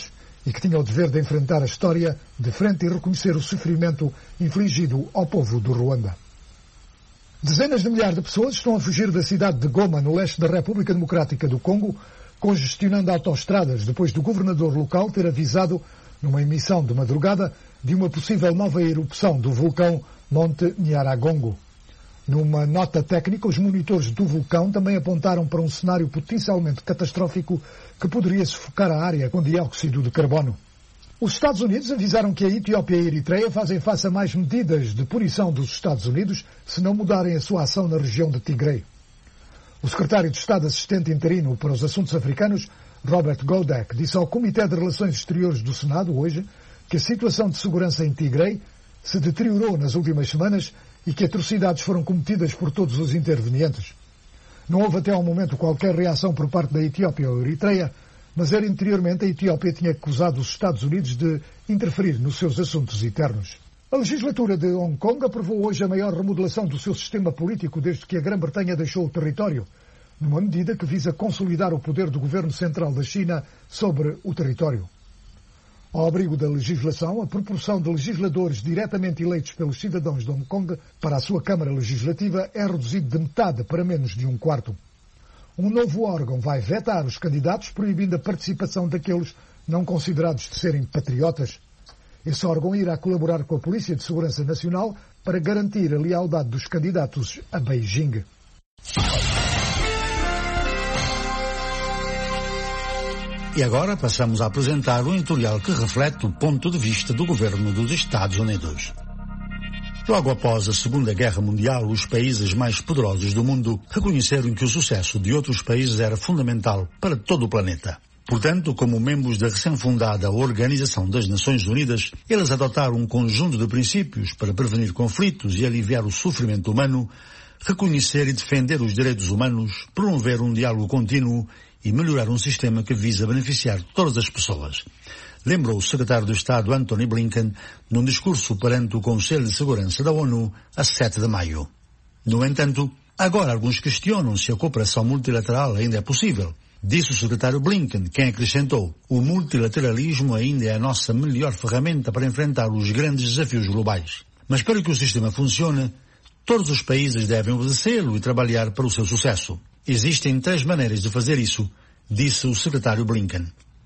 e que tinha o dever de enfrentar a história de frente e reconhecer o sofrimento infligido ao povo do Ruanda. Dezenas de milhares de pessoas estão a fugir da cidade de Goma, no leste da República Democrática do Congo, congestionando autoestradas depois do governador local ter avisado, numa emissão de madrugada, de uma possível nova erupção do vulcão Monte Nyiragongo. Numa nota técnica, os monitores do vulcão também apontaram para um cenário potencialmente catastrófico que poderia sufocar a área com dióxido de carbono. Os Estados Unidos avisaram que a Etiópia e a Eritreia fazem face a mais medidas de punição dos Estados Unidos se não mudarem a sua ação na região de Tigray. O secretário de Estado assistente interino para os assuntos africanos, Robert Godek, disse ao Comitê de Relações Exteriores do Senado hoje que a situação de segurança em Tigray se deteriorou nas últimas semanas e que atrocidades foram cometidas por todos os intervenientes. Não houve até ao momento qualquer reação por parte da Etiópia ou Eritreia, mas era anteriormente a Etiópia tinha acusado os Estados Unidos de interferir nos seus assuntos internos. A legislatura de Hong Kong aprovou hoje a maior remodelação do seu sistema político desde que a Grã-Bretanha deixou o território, numa medida que visa consolidar o poder do governo central da China sobre o território. Ao abrigo da legislação, a proporção de legisladores diretamente eleitos pelos cidadãos de Hong Kong para a sua Câmara Legislativa é reduzida de metade para menos de um quarto. Um novo órgão vai vetar os candidatos, proibindo a participação daqueles não considerados de serem patriotas. Esse órgão irá colaborar com a Polícia de Segurança Nacional para garantir a lealdade dos candidatos a Beijing. E agora passamos a apresentar um editorial que reflete o ponto de vista do governo dos Estados Unidos. Logo após a Segunda Guerra Mundial, os países mais poderosos do mundo reconheceram que o sucesso de outros países era fundamental para todo o planeta. Portanto, como membros da recém-fundada Organização das Nações Unidas, eles adotaram um conjunto de princípios para prevenir conflitos e aliviar o sofrimento humano, reconhecer e defender os direitos humanos, promover um diálogo contínuo e melhorar um sistema que visa beneficiar todas as pessoas. Lembrou o secretário de Estado Antony Blinken num discurso perante o Conselho de Segurança da ONU a sete de maio. No entanto, agora alguns questionam se a cooperação multilateral ainda é possível. Disse o secretário Blinken, quem acrescentou: o multilateralismo ainda é a nossa melhor ferramenta para enfrentar os grandes desafios globais. Mas para que o sistema funcione, todos os países devem obedecê-lo e trabalhar para o seu sucesso. Existem três maneiras de fazer isso, disse o secretário Blinken.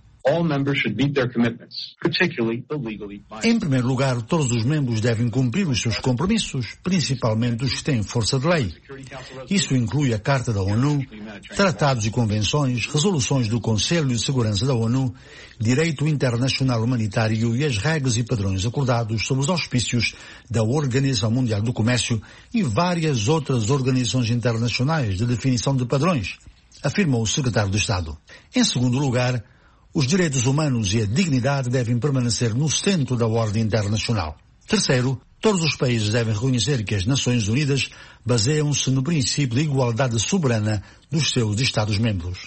Em primeiro lugar, todos os membros devem cumprir os seus compromissos, principalmente os que têm força de lei. Isso inclui a Carta da ONU, tratados e convenções, resoluções do Conselho de Segurança da ONU, direito internacional humanitário e as regras e padrões acordados sob os auspícios da Organização Mundial do Comércio e várias outras organizações internacionais de definição de padrões, afirmou o secretário de Estado. Em segundo lugar, os direitos humanos e a dignidade devem permanecer no centro da ordem internacional. Terceiro, todos os países devem reconhecer que as Nações Unidas baseiam-se no princípio de igualdade soberana dos seus Estados-membros.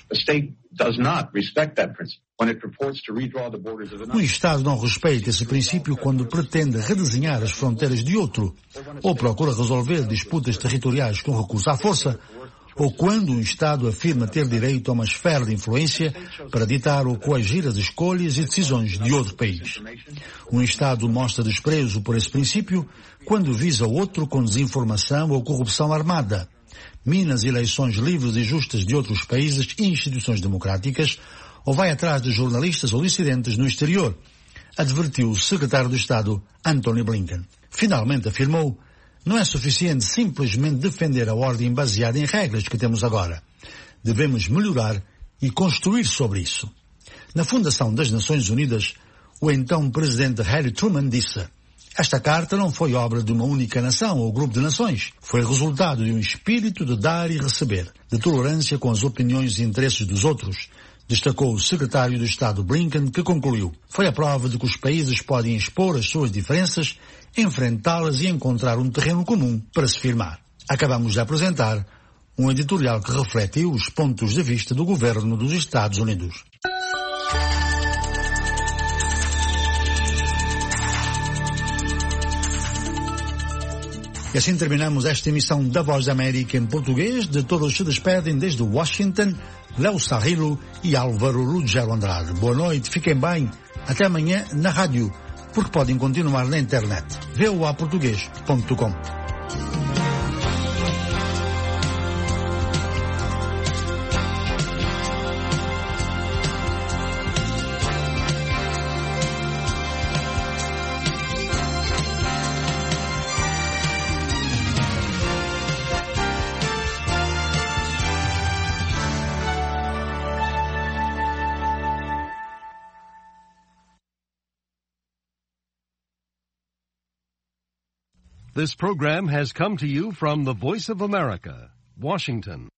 Um Estado não respeita esse princípio quando pretende redesenhar as fronteiras de outro, ou procura resolver disputas territoriais com recurso à força, ou quando um Estado afirma ter direito a uma esfera de influência para ditar ou coagir as escolhas e decisões de outro país. Um Estado mostra desprezo por esse princípio quando visa outro com desinformação ou corrupção armada, mina as eleições livres e justas de outros países e instituições democráticas, ou vai atrás de jornalistas ou dissidentes no exterior, advertiu o secretário de Estado Antony Blinken. Finalmente afirmou: não é suficiente simplesmente defender a ordem baseada em regras que temos agora. Devemos melhorar e construir sobre isso. Na fundação das Nações Unidas, o então presidente Harry Truman disse: esta carta não foi obra de uma única nação ou grupo de nações. Foi resultado de um espírito de dar e receber, de tolerância com as opiniões e interesses dos outros, destacou o secretário de Estado Blinken, que concluiu: foi a prova de que os países podem expor as suas diferenças, enfrentá-las e encontrar um terreno comum para se firmar. Acabamos de apresentar um editorial que reflete os pontos de vista do governo dos Estados Unidos. E assim terminamos esta emissão da Voz da América em português. De todos se despedem desde Washington, Léo Sarrilo e Álvaro Ruggiero Andrade. Boa noite, fiquem bem Até amanhã na rádio, porque podem continuar na internet. v o a português ponto com. This program has come to you from the Voice of America, Washington.